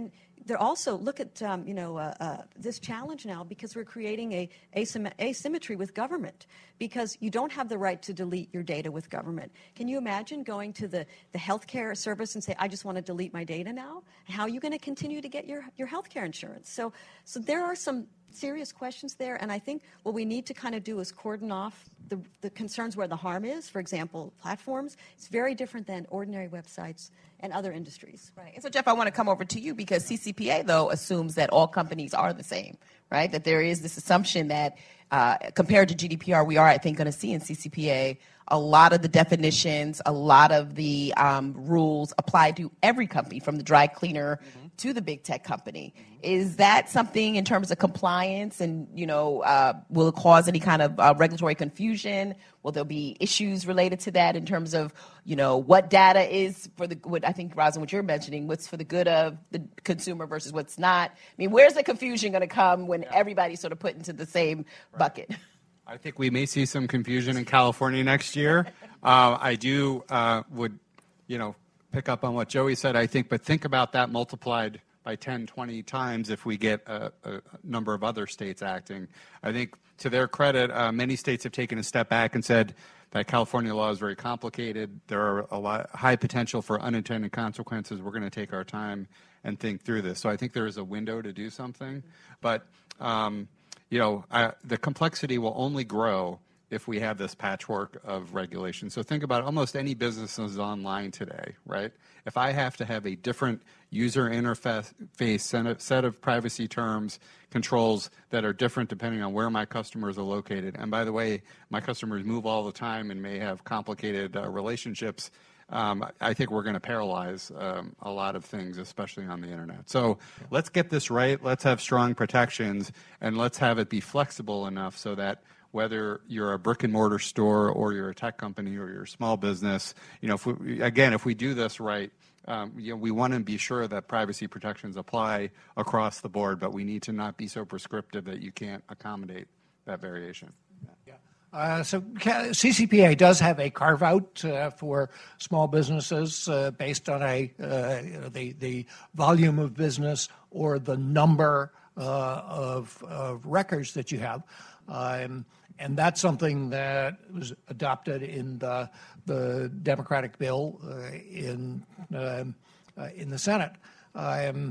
they're also, look at, um, you know, uh, uh, this challenge now because we're creating a asym- asymmetry with government because you don't have the right to delete your data with government. Can you imagine going to the, the healthcare service and say, I just want to delete my data now? How are you going to continue to get your, your healthcare insurance? So, so there are some serious questions there, and I think what we need to kind of do is cordon off the, the concerns where the harm is. For example, platforms. It's very different than ordinary websites and other industries. Right. And so, Jeff, I want to come over to you because C C P A, though, assumes that all companies are the same, right? That there is this assumption that uh, compared to G D P R, we are, I think, going to see in C C P A a lot of the definitions, a lot of the um, rules apply to every company, from the dry cleaner mm-hmm. to the big tech company. Mm-hmm. Is that something in terms of compliance and, you know, uh, will it cause any kind of uh, regulatory confusion? Will there be issues related to that in terms of, you know, what data is for the, what I think, Rosin, what you're mentioning, what's for the good of the consumer versus what's not? I mean, where's the confusion going to come when yeah. everybody's sort of put into the same right. bucket? I think we may see some confusion in California next year. Uh, I do uh, would, you know, pick up on what Joey said, I think, but think about that multiplied by ten, twenty times if we get a, a number of other states acting. I think to their credit, uh, many states have taken a step back and said that California law is very complicated. There are a lot high potential for unintended consequences. We're going to take our time and think through this. So I think there is a window to do something. But, um, you know, uh, the complexity will only grow if we have this patchwork of regulation. So think about almost any business is online today, right? If I have to have a different user interface set of privacy terms, controls that are different depending on where my customers are located, and by the way, my customers move all the time and may have complicated uh, relationships, um, I think we're going to paralyze um, a lot of things, especially on the internet. So let's get this right. Let's have strong protections, and let's have it be flexible enough so that whether you're a brick and mortar store or you're a tech company or you're a small business, you know, if we, again, if we do this right, um, you know, we want to be sure that privacy protections apply across the board, but we need to not be so prescriptive that you can't accommodate that variation. Yeah. Uh, so C C P A does have a carve out uh, for small businesses uh, based on a uh, you know, the the volume of business or the number uh, of, of records that you have. Um, and that's something that was adopted in the, the Democratic bill uh, in um, uh, in the Senate. Um,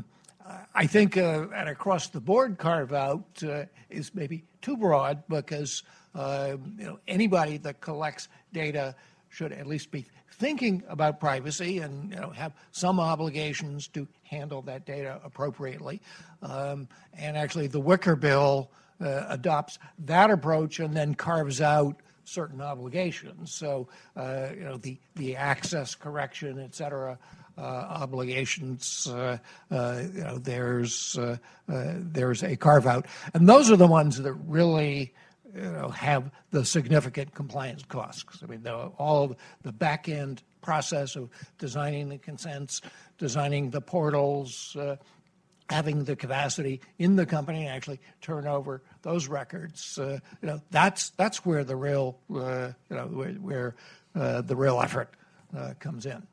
I think uh, an across-the-board carve-out uh, is maybe too broad because uh, you know anybody that collects data should at least be thinking about privacy and you know have some obligations to handle that data appropriately. Um, and actually, the Wicker bill Uh, adopts that approach and then carves out certain obligations. So, uh, you know, the, the access correction, et cetera, uh, obligations, uh, uh, you know, there's, uh, uh, there's a carve out. And those are the ones that really, you know, have the significant compliance costs. I mean, the, all the back end process of designing the consents, designing the portals, uh, having the capacity in the company to actually turn over those records, uh, you know, that's that's where the real, uh, you know, where, where uh, the real effort uh, comes in.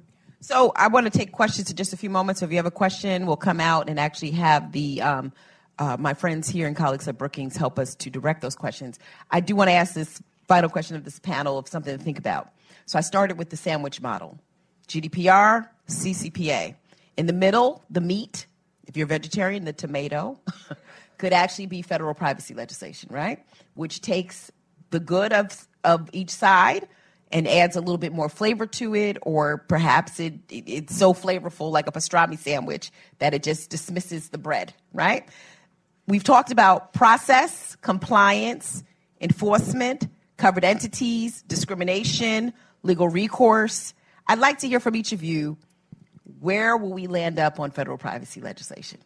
So I want to take questions in just a few moments. So if you have a question, we'll come out and actually have the um, uh, my friends here and colleagues at Brookings help us to direct those questions. I do want to ask this final question of this panel of something to think about. So I started with the sandwich model, G D P R, C C P A. In the middle, the meat. If you're a vegetarian, the tomato could actually be federal privacy legislation, right? Which takes the good of of each side and adds a little bit more flavor to it, or perhaps it, it it's so flavorful like a pastrami sandwich that it just dismisses the bread, right? We've talked about process, compliance, enforcement, covered entities, discrimination, legal recourse. I'd like to hear from each of you. Where will we land up on federal privacy legislation,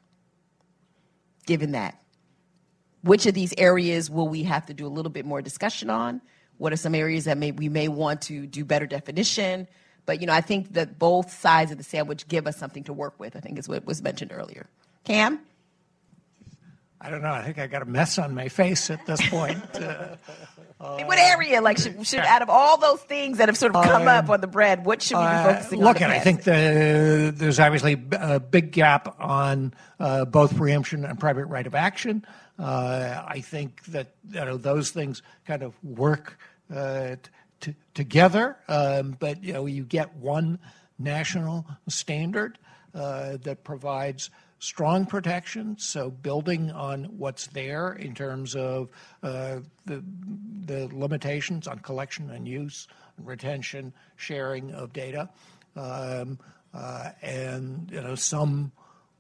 given that? Which of these areas will we have to do a little bit more discussion on? What are some areas that may, we may want to do better definition? But, you know, I think that both sides of the sandwich give us something to work with, I think is what was mentioned earlier. Cam? I don't know. I think I got a mess on my face at this point. Uh, what area, like, should, should out of all those things that have sort of come uh, up on the bread, what should we be focusing uh, look, on? Look, I think the, there's obviously a big gap on uh, both preemption and private right of action. Uh, I think that you know those things kind of work uh, t- together, um, but you know you get one national standard uh, that provides strong protection, so building on what's there in terms of uh, the the limitations on collection and use, retention, sharing of data, um, uh, and you know some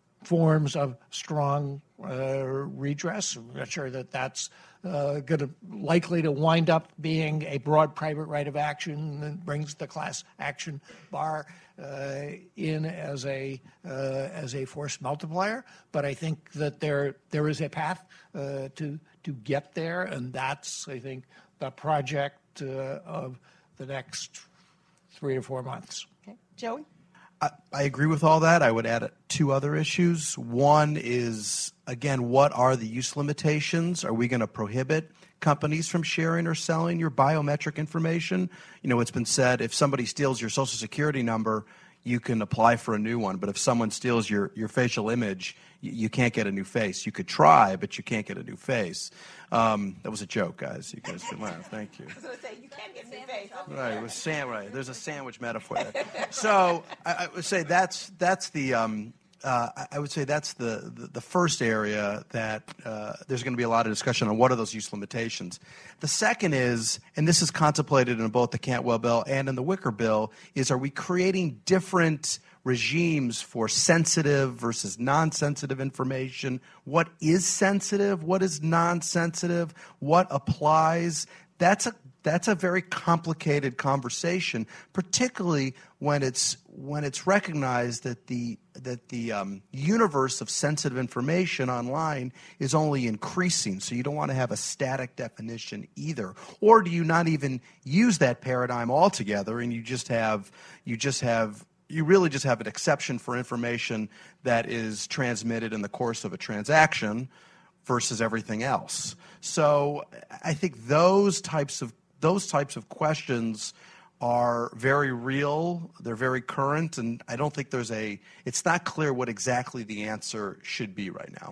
forms of strong uh, redress. I'm not sure that that's uh, going to likely to wind up being a broad private right of action that brings the class action bar uh, in as a uh, as a force multiplier. But I think that there there is a path uh, to to get there, and that's I think the project uh, of the next three to four months. Okay, Joey. I, I agree with all that. I would add two other issues. One is, again, what are the use limitations? Are we going to prohibit companies from sharing or selling your biometric information? You know, it's been said if somebody steals your Social Security number, you can apply for a new one. But if someone steals your, your facial image, you, you can't get a new face. You could try, but you can't get a new face. Um, that was a joke, guys. You guys can laugh. Thank you. I was going to say, you can't get a new face. Right, it was sam- right. There's a sandwich metaphor there. So I, I would say that's that's the um, uh, I would say that's the, the, the first area that uh, there's going to be a lot of discussion on what are those use limitations. The second is, and this is contemplated in both the Cantwell bill and in the Wicker bill, is are we creating different regimes for sensitive versus non-sensitive information? What is sensitive? What is non-sensitive? What applies? That's a that's a very complicated conversation, particularly when it's when it's recognized that the that the um, universe of sensitive information online is only increasing. So you don't want to have a static definition either. Or do you not even use that paradigm altogether, and you just have you just have you really just have an exception for information that is transmitted in the course of a transaction versus everything else. So I think those types of those types of questions are very real, they're very current, and I don't think there's a, it's not clear what exactly the answer should be right now.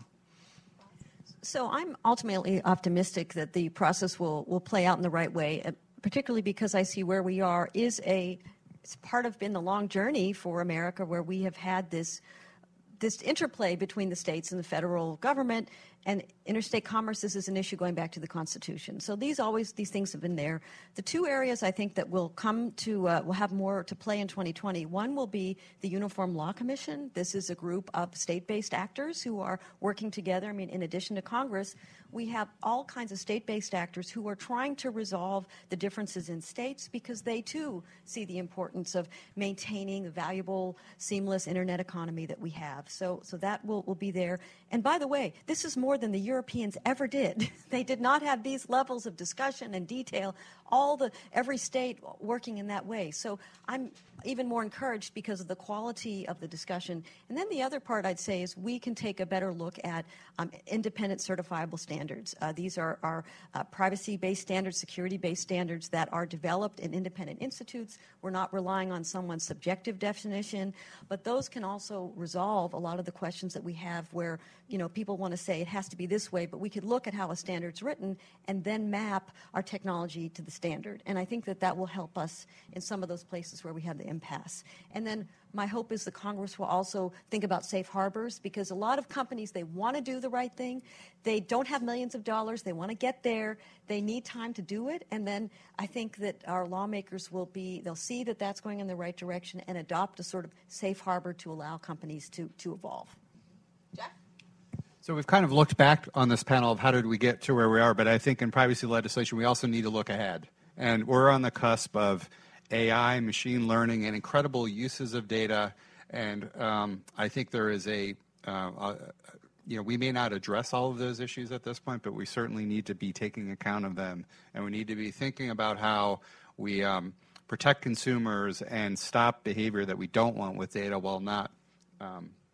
So I'm ultimately optimistic that the process will, will play out in the right way, uh, particularly because I see where we are is a, it's part of been the long journey for America where we have had this this interplay between the states and the federal government, and interstate commerce is, is an issue going back to the Constitution. So these always these things have been there. The two areas I think that will come to uh, will have more to play in twenty twenty. One will be the Uniform Law Commission. This is a group of state-based actors who are working together. I mean, in addition to Congress, we have all kinds of state-based actors who are trying to resolve the differences in states because they too see the importance of maintaining the valuable, seamless internet economy that we have. So, so that will, will be there. And by the way, this is more than the Europeans ever did. They did not have these levels of discussion and detail, all the every state working in that way. So I'm even more encouraged because of the quality of the discussion. And then the other part I'd say is we can take a better look at um, independent certifiable standards. Uh, these are, are uh, privacy-based standards, security-based standards that are developed in independent institutes. We're not relying on someone's subjective definition, but those can also resolve a lot of the questions that we have where, you know, people want to say it has to be this way, but we could look at how a standard's written and then map our technology to the standard. And I think that that will help us in some of those places where we have the impasse. And then my hope is the Congress will also think about safe harbors because a lot of companies, they want to do the right thing. They don't have millions of dollars. They want to get there. They need time to do it. And then I think that our lawmakers will be, they'll see that that's going in the right direction and adopt a sort of safe harbor to allow companies to, to evolve. Jack? So we've kind of looked back on this panel of how did we get to where we are, but I think in privacy legislation we also need to look ahead. And we're on the cusp of A I, machine learning, and incredible uses of data. And um, I think there is a, uh, uh, you know, we may not address all of those issues at this point, but we certainly need to be taking account of them. And we need to be thinking about how we um, protect consumers and stop behavior that we don't want with data while not um,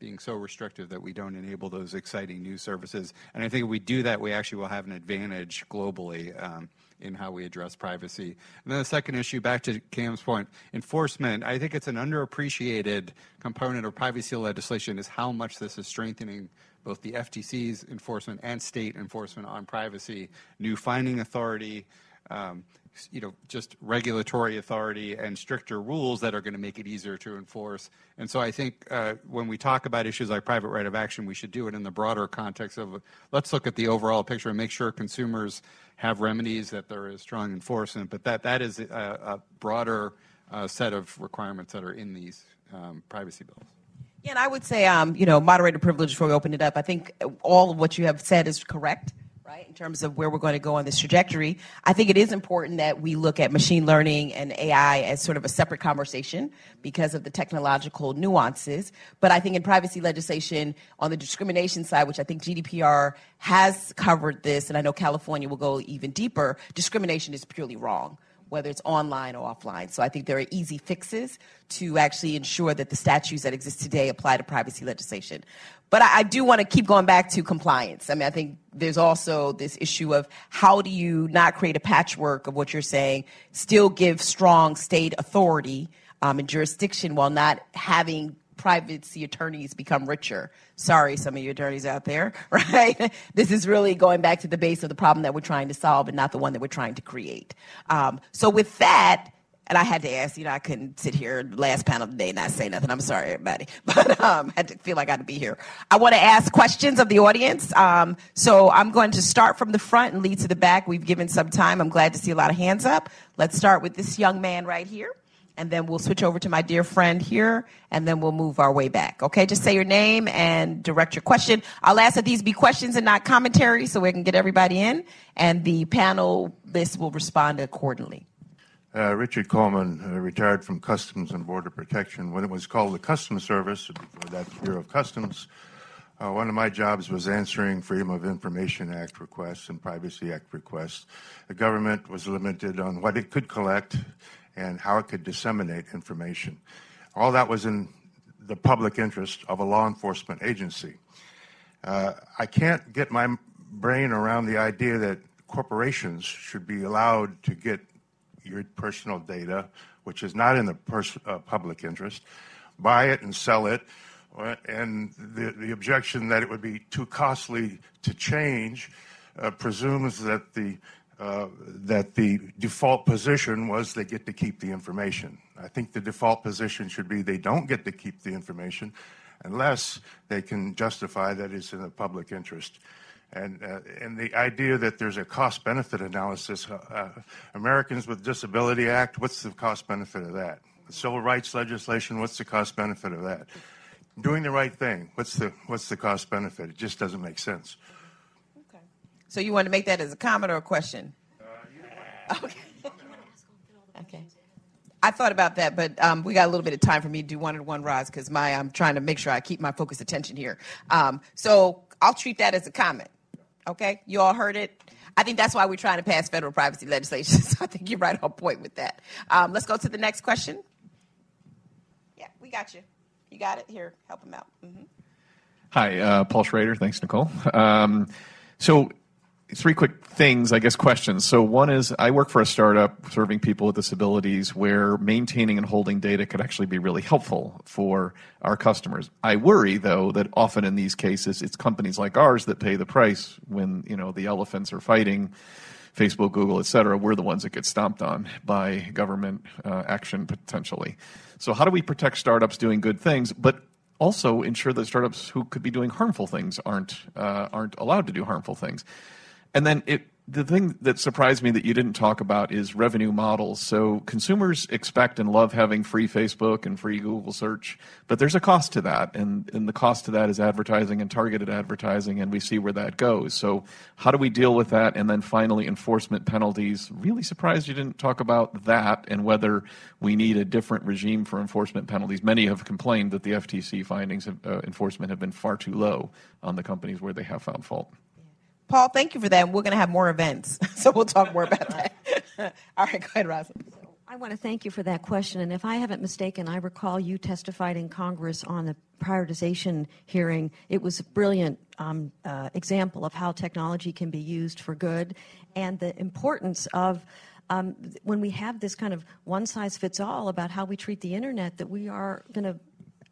being so restrictive that we don't enable those exciting new services. And I think if we do that, we actually will have an advantage globally um, in how we address privacy. And then the second issue, back to Cam's point, enforcement. I think it's an underappreciated component of privacy legislation is how much this is strengthening both the F T C's enforcement and state enforcement on privacy, new finding authority, um, you know, just regulatory authority and stricter rules that are going to make it easier to enforce. And so I think uh, when we talk about issues like private right of action, we should do it in the broader context of let's look at the overall picture and make sure consumers have remedies, that there is strong enforcement. But that, that is a, a broader uh, set of requirements that are in these um, privacy bills. Yeah, and I would say, um, you know, moderator privilege before we open it up. I think all of what you have said is correct. Right, in terms of where we're going to go on this trajectory. I think it is important that we look at machine learning and A I as sort of a separate conversation because of the technological nuances. But I think in privacy legislation on the discrimination side, which I think G D P R has covered this, and I know California will go even deeper, discrimination is purely wrong, whether it's online or offline. So I think there are easy fixes to actually ensure that the statutes that exist today apply to privacy legislation. But I, I do want to keep going back to compliance. I mean, I think there's also this issue of how do you not create a patchwork of what you're saying, still give strong state authority um, and jurisdiction while not having privacy attorneys become richer. Sorry, some of you attorneys out there, right? This is really going back to the base of the problem that we're trying to solve and not the one that we're trying to create. Um, so with that, and I had to ask, you know, I couldn't sit here last panel today and not say nothing. I'm sorry, everybody. But um, I had to feel like I had to be here. I want to ask questions of the audience. Um, so I'm going to start from the front and lead to the back. We've given some time. I'm glad to see a lot of hands up. Let's start with this young man right here. And then we'll switch over to my dear friend here, and then we'll move our way back. Okay, just say your name and direct your question. I'll ask that these be questions and not commentary so we can get everybody in, and the panel list will respond accordingly. Uh, Richard Coleman, uh, retired from Customs and Border Protection. When it was called the Customs Service, before that Bureau of Customs, uh, one of my jobs was answering Freedom of Information Act requests and Privacy Act requests. The government was limited on what it could collect and how it could disseminate information. All that was in the public interest of a law enforcement agency. Uh, I can't get my brain around the idea that corporations should be allowed to get your personal data, which is not in the pers- uh, public interest, buy it and sell it, and the, the objection that it would be too costly to change uh, presumes that the Uh, that the default position was they get to keep the information. I think the default position should be they don't get to keep the information unless they can justify that it's in the public interest. And, uh, and the idea that there's a cost-benefit analysis, uh, uh, Americans with Disability Act, what's the cost-benefit of that? The Civil Rights legislation, what's the cost-benefit of that? Doing the right thing, what's the, what's the cost-benefit? It just doesn't make sense. So you want to make that as a comment or a question? Uh, okay. Okay. I thought about that, but um, we got a little bit of time for me to do one and one, Roz, because my I'm trying to make sure I keep my focused attention here. Um, so I'll treat that as a comment. Okay, you all heard it. I think that's why we're trying to pass federal privacy legislation. So I think you're right on point with that. Um, let's go to the next question. Yeah, we got you. You got it. Here, help him out. Mm-hmm. Hi, uh, Paul Schrader. Thanks, Nicole. Um, so. Three quick things, I guess, questions. So one is I work for a startup serving people with disabilities where maintaining and holding data could actually be really helpful for our customers. I worry, though, that often in these cases it's companies like ours that pay the price when, you know, the elephants are fighting, Facebook, Google, et cetera. We're the ones that get stomped on by government uh, action potentially. So how do we protect startups doing good things, but also ensure that startups who could be doing harmful things aren't uh, aren't allowed to do harmful things? And then it, the thing that surprised me that you didn't talk about is revenue models. So consumers expect and love having free Facebook and free Google search, but there's a cost to that. And, and the cost to that is advertising and targeted advertising, and we see where that goes. So how do we deal with that? And then finally, enforcement penalties. Really surprised you didn't talk about that and whether we need a different regime for enforcement penalties. Many have complained that the F T C findings of uh, enforcement have been far too low on the companies where they have found fault. Paul, thank you for that. We're going to have more events, so we'll talk more about that. All right, go ahead, Rosa. I want to thank you for that question. And if I haven't mistaken, I recall you testified in Congress on the prioritization hearing. It was a brilliant um, uh, example of how technology can be used for good and the importance of um, when we have this kind of one-size-fits-all about how we treat the Internet, that we are going to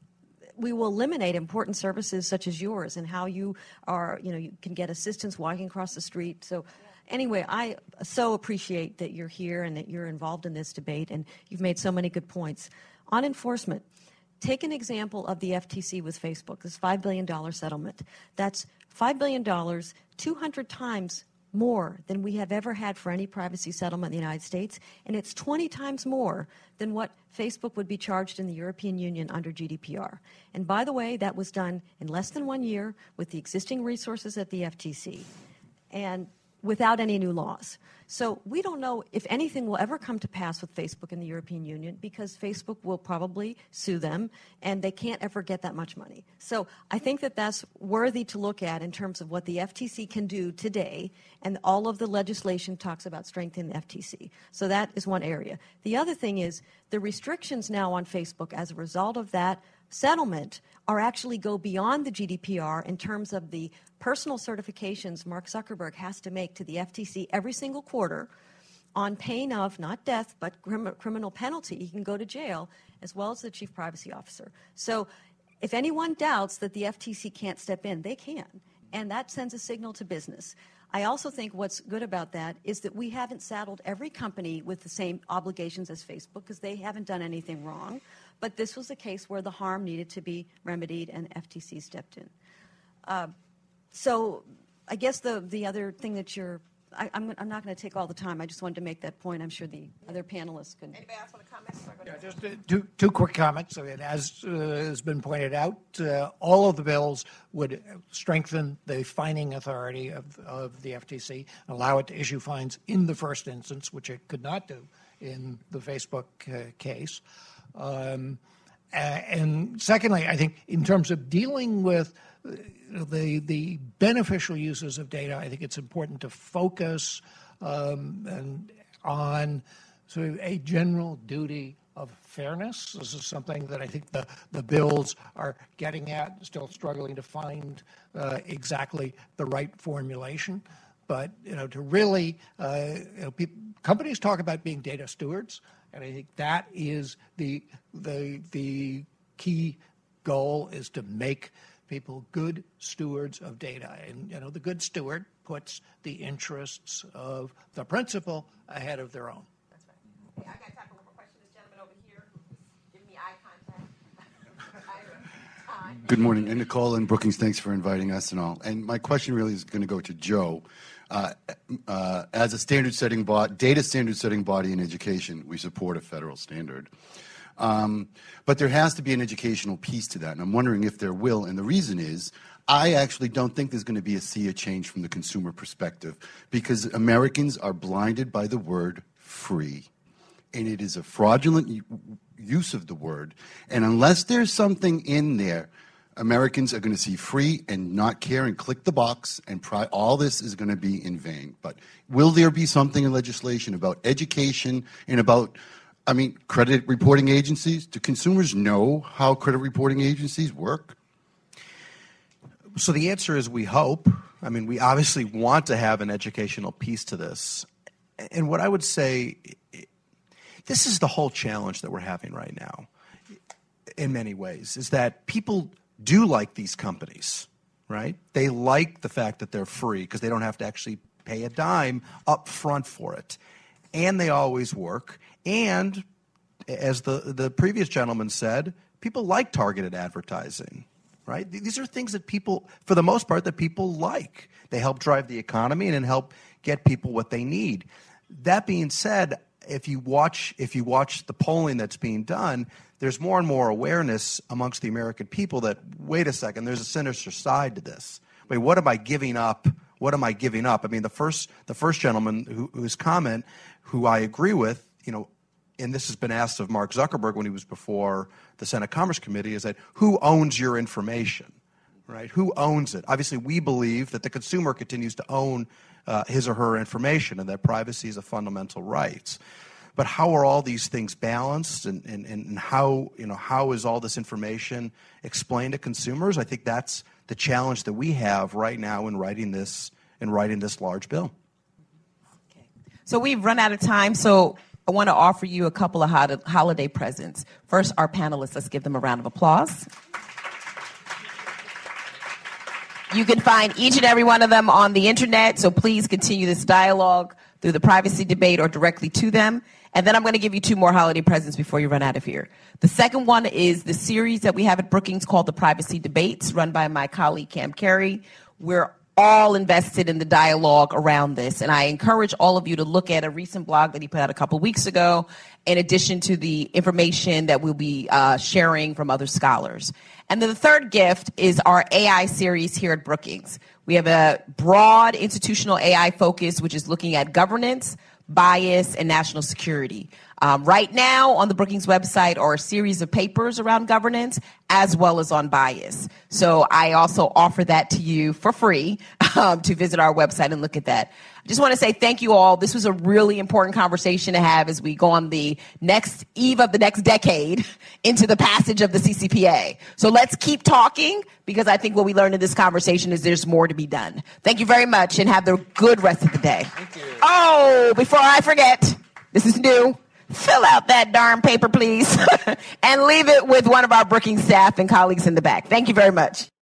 we will eliminate important services such as yours and how you are, you know, you can get assistance walking across the street. So anyway, I so appreciate that you're here and that you're involved in this debate, and you've made so many good points. On enforcement, take an example of the F T C with Facebook, this five billion dollars settlement. That's five billion dollars, two hundred times more than we have ever had for any privacy settlement in the United States, and it's twenty times more than what Facebook would be charged in the European Union under G D P R. And by the way, that was done in less than one year with the existing resources at the F T C and without any new laws. So we don't know if anything will ever come to pass with Facebook in the European Union because Facebook will probably sue them and they can't ever get that much money. So I think that that's worthy to look at in terms of what the F T C can do today, and all of the legislation talks about strengthening the F T C. So that is one area. The other thing is the restrictions now on Facebook as a result of that settlement are actually go beyond the G D P R in terms of the personal certifications Mark Zuckerberg has to make to the F T C every single quarter on pain of not death but crim- criminal penalty. He can go to jail, as well as the chief privacy officer. So if anyone doubts that the F T C can't step in, they can, and that sends a signal to business. I also think what's good about that is that we haven't saddled every company with the same obligations as Facebook because they haven't done anything wrong. But this was a case where the harm needed to be remedied and F T C stepped in. Uh, so I guess the, the other thing that you're, I, I'm, I'm not going to take all the time. I just wanted to make that point. I'm sure the other panelists could. Anybody else want to comment? Yeah, just uh, two, two quick comments. I mean, as uh, has been pointed out, uh, all of the bills would strengthen the fining authority of, of the F T C, allow it to issue fines in the first instance, which it could not do in the Facebook uh, case. Um, and secondly, I think in terms of dealing with the the beneficial uses of data, I think it's important to focus um, and on sort of a general duty of fairness. This is something that I think the, the bills are getting at, still struggling to find uh, exactly the right formulation. But, you know, to really, uh, you know, pe- companies talk about being data stewards, and I think that is the the the key goal, is to make people good stewards of data. And, you know, the good steward puts the interests of the principal ahead of their own. That's right. Okay, I got time for one more question. This gentleman over here, give me eye contact. Good morning. And Nicole and Brookings, thanks for inviting us and all. And my question really is going to go to Joe. Uh, uh, as a standard-setting body, data standard-setting body in education, we support a federal standard. Um, but there has to be an educational piece to that, and I'm wondering if there will. And the reason is, I actually don't think there's going to be a sea of change from the consumer perspective, because Americans are blinded by the word free. And it is a fraudulent use of the word. And unless there's something in there, Americans are going to see free and not care and click the box, and pri- all this is going to be in vain. But will there be something in legislation about education and about, I mean, credit reporting agencies? Do consumers know how credit reporting agencies work? So the answer is we hope. I mean, we obviously want to have an educational piece to this. And what I would say, this is the whole challenge that we're having right now in many ways, is that people do like these companies, right? They like the fact that they're free because they don't have to actually pay a dime up front for it. And they always work. And as the, the previous gentleman said, people like targeted advertising, right? These are things that people, for the most part, that people like. They help drive the economy and help get people what they need. That being said, if you watch if you watch the polling that's being done, there's more and more awareness amongst the American people that, wait a second, there's a sinister side to this. Wait, what am I giving up? What am I giving up? I mean, the first the first gentleman who, whose comment, who I agree with, you know, and this has been asked of Mark Zuckerberg when he was before the Senate Commerce Committee, is that who owns your information, right? Who owns it? Obviously, we believe that the consumer continues to own uh, his or her information and that privacy is a fundamental right. but how are all these things balanced, and, and, and how, you know, how is all this information explained to consumers? I think that's the challenge that we have right now in writing this in writing this large bill. Okay. So we've run out of time, so I want to offer you a couple of hol- holiday presents. First, our panelists, let's give them a round of applause. You can find each and every one of them on the internet, so please continue this dialogue through the privacy debate or directly to them. And then I'm going to give you two more holiday presents before you run out of here. The second one is the series that we have at Brookings called the Privacy Debates, run by my colleague Cam Carey. We're all invested in the dialogue around this, and I encourage all of you to look at a recent blog that he put out a couple weeks ago, in addition to the information that we'll be uh, sharing from other scholars. And then the third gift is our A I series here at Brookings. We have a broad institutional A I focus, which is looking at governance, bias, and national security. Um, right now on the Brookings website are a series of papers around governance as well as on bias. So I also offer that to you for free um, to visit our website and look at that. I just want to say thank you all. This was a really important conversation to have as we go on the next eve of the next decade into the passage of the C C P A. So let's keep talking, because I think what we learned in this conversation is there's more to be done. Thank you very much, and have the good rest of the day. Thank you. Oh, before I forget, this is new. Fill out that darn paper, please, and leave it with one of our Brookings staff and colleagues in the back. Thank you very much.